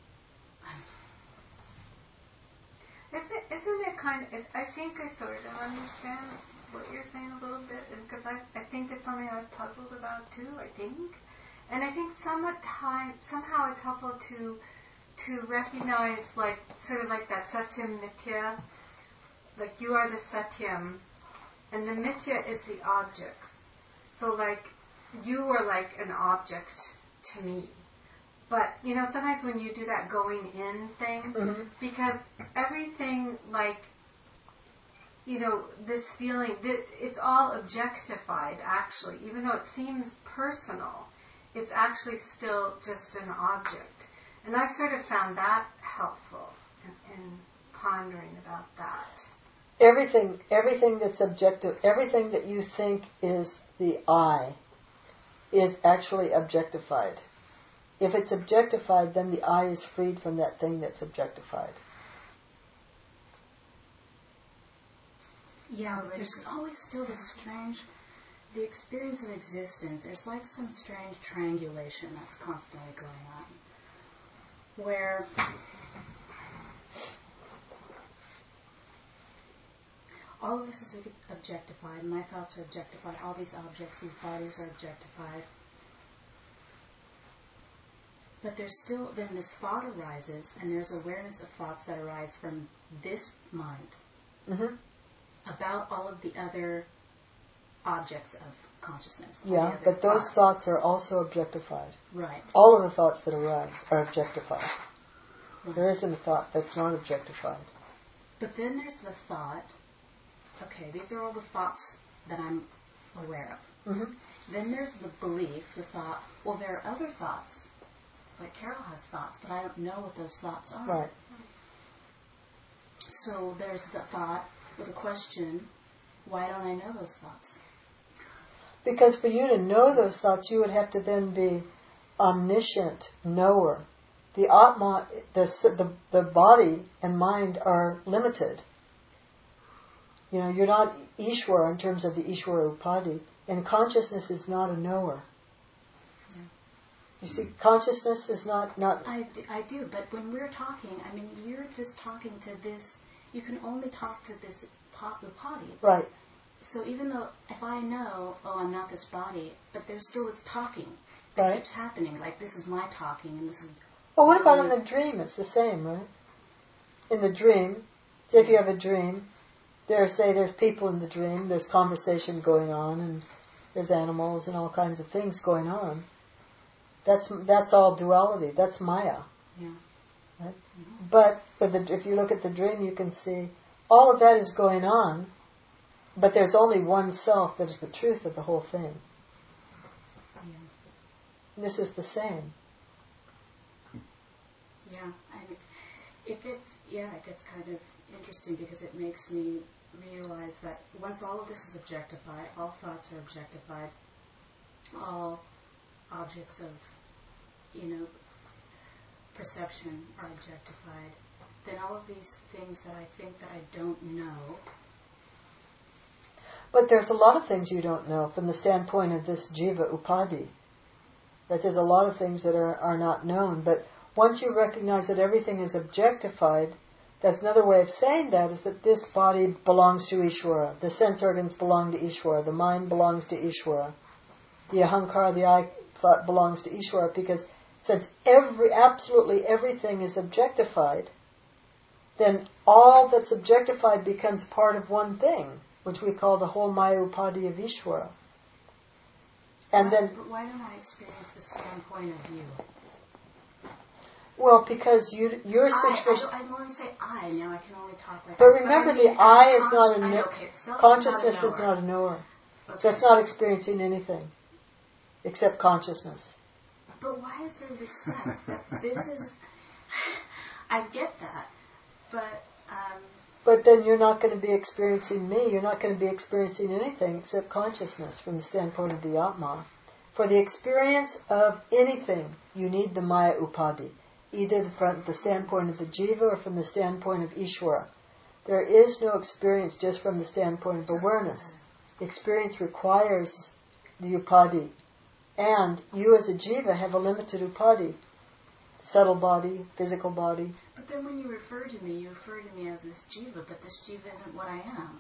Isn't it, isn't it kind of, it, I think I sort of understand what you're saying a little bit, because I, I think it's something I was puzzled about too, I think. And I think somewhat time, somehow it's helpful to to recognize, like, sort of like that satyam mithya, like you are the satyam, and the mithya is the objects. So like, you are like an object to me. But, you know, sometimes when you do that going in thing, Mm-hmm. because everything, like, you know, this feeling, that it's all objectified, actually. Even though it seems personal, it's actually still just an object. And I've sort of found that helpful in, in pondering about that. Everything, everything that's objective, everything that you think is the I, is actually objectified. If it's objectified, then the I is freed from that thing that's objectified. Yeah, but there's always still this strange, the experience of existence, there's like some strange triangulation that's constantly going on. Where all of this is objectified, my thoughts are objectified, all these objects, these bodies are objectified. But there's still, then this thought arises, and there's awareness of thoughts that arise from this mind Mm-hmm. about all of the other objects of consciousness. Yeah, but those thoughts. thoughts are also objectified. Right. All of the thoughts that arise are objectified. Right. There isn't a thought that's not objectified. But then there's the thought, okay, these are all the thoughts that I'm aware of. Mm-hmm. Then there's the belief, the thought, well, there are other thoughts. Like Carol has thoughts, but I don't know what those thoughts are. Right. So there's the thought with a question, why don't I know those thoughts? Because for you to know those thoughts, you would have to then be omniscient knower. The Atma, the, the, the body and mind are limited. You know, you're not Ishwara in terms of the Ishwara Upadi. And consciousness is not a knower. Yeah. You see, consciousness is not... not I, do, I do, but when we're talking, I mean, you're just talking to this, you can only talk to this Upadi. Right. So even though, if I know, oh, I'm not this body, but there's still this talking that right. keeps happening. Like, this is my talking, and this is... Well, what about in the dream? It's the same, right? In the dream, say if you have a dream, there, say there's people in the dream, there's conversation going on, and there's animals and all kinds of things going on. That's that's all duality. That's Maya. Yeah. Right? Mm-hmm. But but the, if you look at the dream, you can see all of that is going on, but there's only one self that is the truth of the whole thing. Yeah. And this is the same. Yeah, I mean, it gets yeah, it gets kind of interesting because it makes me realize that once all of this is objectified, all thoughts are objectified, all objects of, you know, perception are objectified, then all of these things that I think that I don't know. But there's a lot of things you don't know from the standpoint of this jiva upadi. That there's a lot of things that are, are not known, but once you recognize that everything is objectified, that's another way of saying that is that this body belongs to Ishvara, the sense organs belong to Ishvara, the mind belongs to Ishvara, the ahankara, the I thought belongs to Ishvara, because since every, absolutely everything is objectified, then all that's objectified becomes part of one thing, which we call the whole Maya Upadi of Ishvara. And why, then, but why don't I experience the standpoint of you? well, because you, your situation... I, I, I want to say I, now I can only talk like But that. remember, but I mean, the I is consci- not a I kno- know, okay, self consciousness is not a is not a knower. Okay. So it's not experiencing anything except consciousness. But why is there this sense that this is... I get that, but... Um, but then you're not going to be experiencing me. You're not going to be experiencing anything except consciousness from the standpoint of the Atma. For the experience of anything, you need the Maya Upadi, either from the standpoint of the Jiva or from the standpoint of Ishvara. There is no experience just from the standpoint of awareness. Experience requires the Upadi. And you as a Jiva have a limited Upadi. Subtle body, physical body. But then when you refer to me, you refer to me as this Jiva, but this Jiva isn't what I am.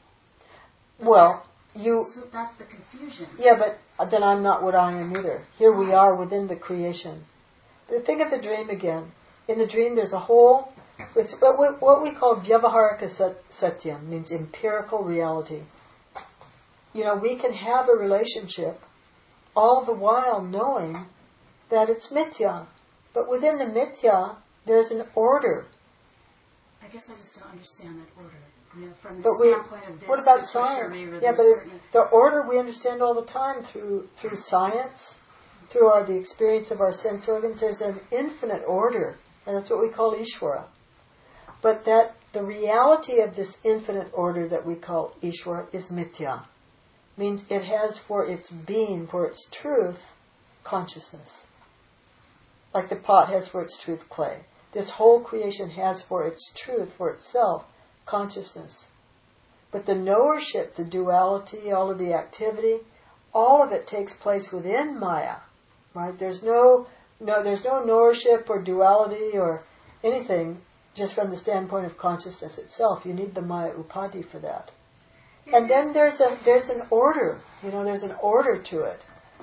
Well, you... So that's the confusion. Yeah, but then I'm not what I am either. Here we are within the creation. But think of the dream again. In the dream there's a whole... It's what we call Vyavaharika Satyam, means empirical reality. You know, we can have a relationship all the while knowing that it's mithya. But within the mithya, there's an order. I guess I just don't understand that order. You know, from the but standpoint we, of this, what about science? Yeah, but it, the order we understand all the time through through science, through our, the experience of our sense organs. There's an infinite order, and that's what we call Ishvara. But that the reality of this infinite order that we call Ishvara is mithya. Means it has for its being, for its truth, consciousness. Like the pot has for its truth clay. This whole creation has for its truth, for itself, consciousness. But the knowership, the duality, all of the activity, all of it takes place within Maya. Right? There's no no there's no knowership or duality or anything just from the standpoint of consciousness itself. You need the Maya Upadi for that. And then there's a there's an order. You know, there's an order to it.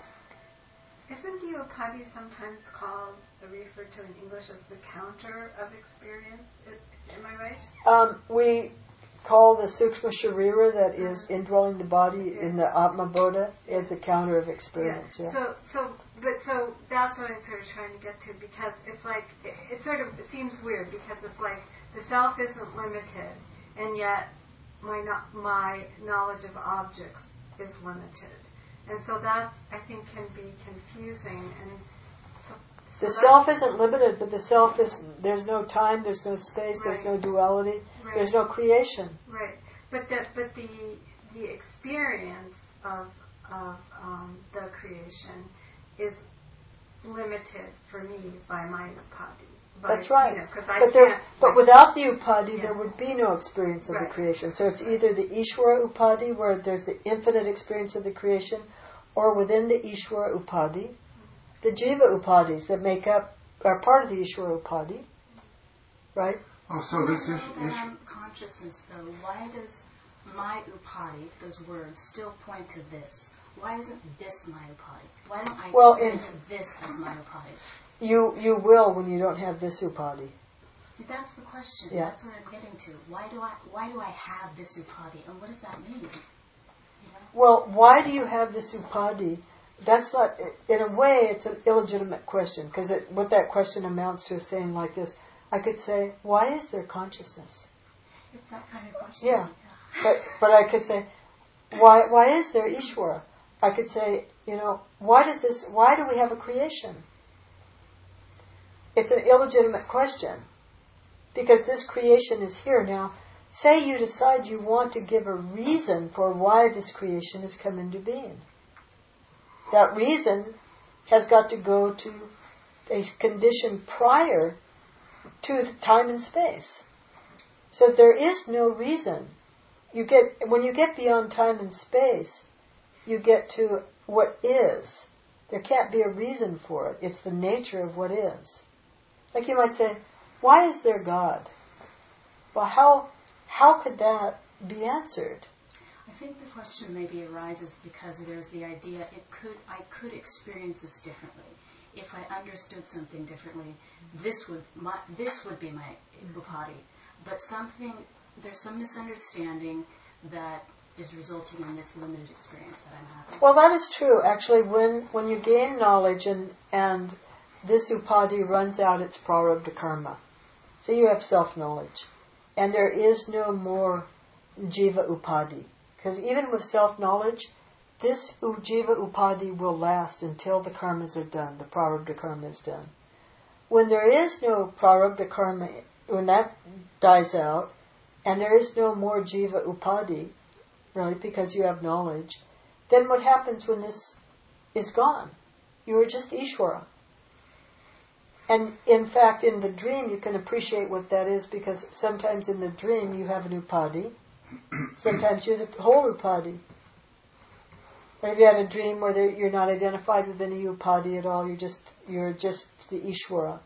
Isn't the Upadi sometimes called, or referred to in English as the counter of experience? Is, am I right? Um, we call the Sukshma Sharira that is indwelling the body in the Atma Bodha as the counter of experience. Yeah. Yeah. So, so, but so that's what I'm sort of trying to get to, because it's like it, it sort of it seems weird, because it's like the self isn't limited, and yet my no, my knowledge of objects is limited, and so that I think can be confusing. And so, so the self isn't limited, but the self is, there's no time, there's no space, right. there's no duality, right. there's no creation. Right, but the but the the experience of of um, the creation is limited for me by my upadhi. By, That's right. You know, I but there, can't, but like, without the upadhi, yeah. there would be no experience of right. the creation. So it's either the Ishvara upadhi, where there's the infinite experience of the creation, or within the Ishvara upadhi, the jiva upadhis that make up, are part of the Ishvara upadhi, right? Oh, so this is... That I'm consciousness, though, why does my upadhi, those words, still point to this? Why isn't this my upadhi? Why don't I well, experience in, this as my upadhi? You you will when you don't have this upadhi. See, that's the question. Yeah. That's what I'm getting to. Why do I why do I have this upadhi, and what does that mean? You know? Well, why do you have this upadhi? That's not, in a way, it's an illegitimate question, because what that question amounts to is saying like this. I could say, why is there consciousness? It's that kind of question. Yeah, but but I could say, why why is there Ishvara? I could say, you know, why does this? Why do we have a creation? It's an illegitimate question, because this creation is here now. Say you decide you want to give a reason for why this creation has come into being. That reason has got to go to a condition prior to time and space. So there is no reason. You get when you get beyond time and space, you get to what is. There can't be a reason for it. It's the nature of what is. Like you might say, why is there God? Well, how how could that be answered? I think the question maybe arises because there's the idea it could I could experience this differently. If I understood something differently, this would my, this would be my upadhi. But something there's some misunderstanding that is resulting in this limited experience that I'm having. Well, that is true. Actually, when when you gain knowledge and and this upadhi runs out its prarabdha karma. So you have self-knowledge. And there is no more jiva upadhi. Because even with self-knowledge, this jiva upadhi will last until the karmas are done, the prarabdha karma is done. When there is no prarabdha karma, when that dies out, and there is no more jiva upadhi, really, because you have knowledge, then what happens when this is gone? You are just Ishvara. And in fact, in the dream, you can appreciate what that is, because sometimes in the dream you have an upadhi, sometimes you're the whole upadhi. Or if you had a dream where there, you're not identified with any upadhi at all, you're just you're just the Ishvara.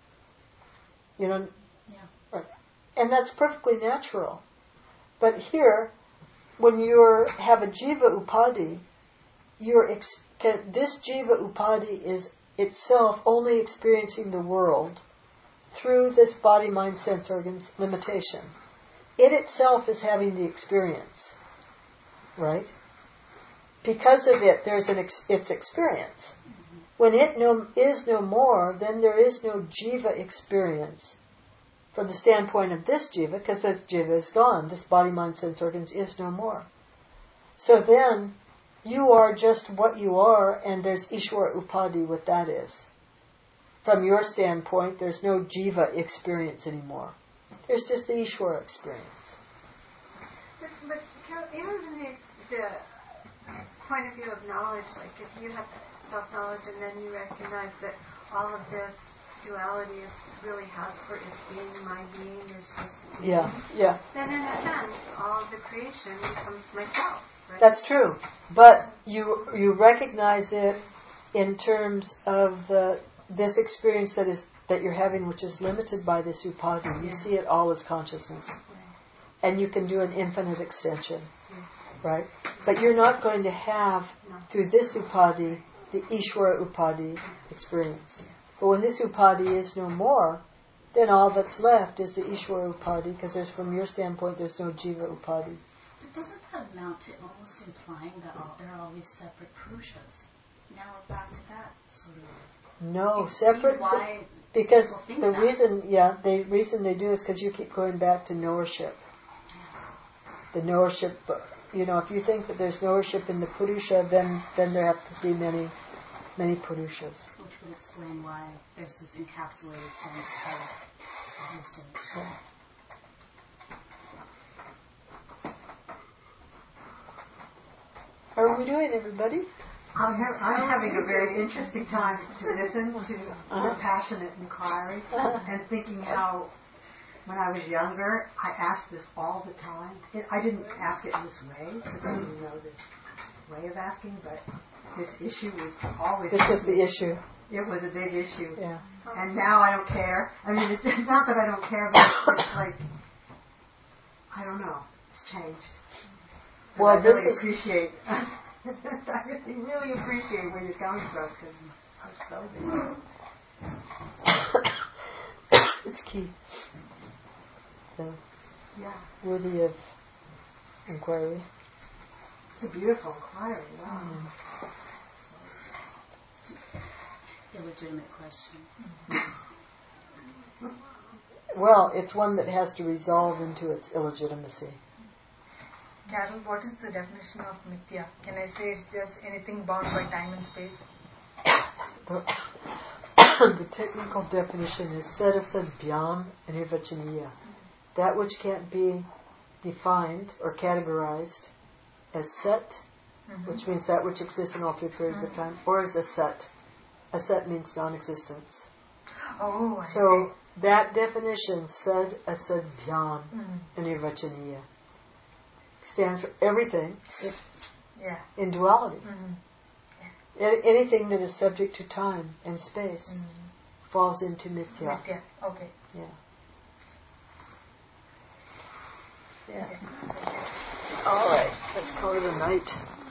You know, yeah. Right. And that's perfectly natural. But here, when you have a jiva upadhi, you're ex- can, this jiva upadhi is itself only experiencing the world through this body, mind, sense organs limitation. It itself is having the experience, right? Because of it, there's an ex- its experience. Mm-hmm. When it no, is no more, then there is no jiva experience from the standpoint of this jiva, because this jiva is gone. This body, mind, sense organs is no more. So then, you are just what you are, and there's Ishvara upadhi, what that is. From your standpoint, there's no jiva experience anymore. There's just the Ishvara experience. But, but even from the, the point of view of knowledge, like if you have self-knowledge and then you recognize that all of this duality is really has for its being, my being, there's just being, yeah, yeah. then in a sense, all of the creation becomes myself. Right? That's true, but you you recognize it in terms of the this experience that is that you're having, which is limited by this upadhi. You yeah. see it all as consciousness, right. and you can do an infinite extension, yeah. right? But you're not going to have no. through this upadhi the Ishvara upadhi experience. But when this upadhi is no more, then all that's left is the Ishvara Upadhi, because there's, from your standpoint, there's no Jiva Upadhi. But doesn't that amount to almost implying that all, there are all these separate Purushas? Now we're back to that sort of... No, You separate... see why because people think the that. reason, yeah, the reason they do is because you keep going back to knowership. The knowership, you know, if you think that there's knowership in the Purusha, then, then there have to be many, many Purushas. Which would explain why there's this encapsulated sense of existence. Yeah. How are we doing, everybody? I'm, ha- I'm having a very interesting time to listen to Uh-huh. your passionate inquiry and thinking how, when I was younger, I asked this all the time. It, I didn't ask it in this way because I didn't know this way of asking, but this issue was always... This was the issue. It was a big issue. Yeah. And now I don't care. I mean, it's not that I don't care, but it's like, I don't know, it's changed. And Well, I this really is- appreciate... I really, really appreciate where you're coming from because I'm so big. It's key. So, Yeah, worthy of inquiry. it's a beautiful inquiry. Wow. Illegitimate question. Well, it's one that has to resolve into its illegitimacy. Carol, what is the definition of mithya? Can I say it's just anything bound by time and space? The, the technical definition is sadasad bhyam anirvachaniya. That which can't be defined or categorized as set, Mm-hmm. which means that which exists in all three periods Mm-hmm. of time, or as a set. A set means non-existence. Oh, I So that definition, sad asad bhyam see. Mm-hmm. anirvachaniya, stands for everything Yeah. in duality. Mm-hmm. A- anything that is subject to time and space Mm-hmm. falls into mithya. Mithya. Okay. Yeah. Yeah. Okay. All right. Let's call it a night.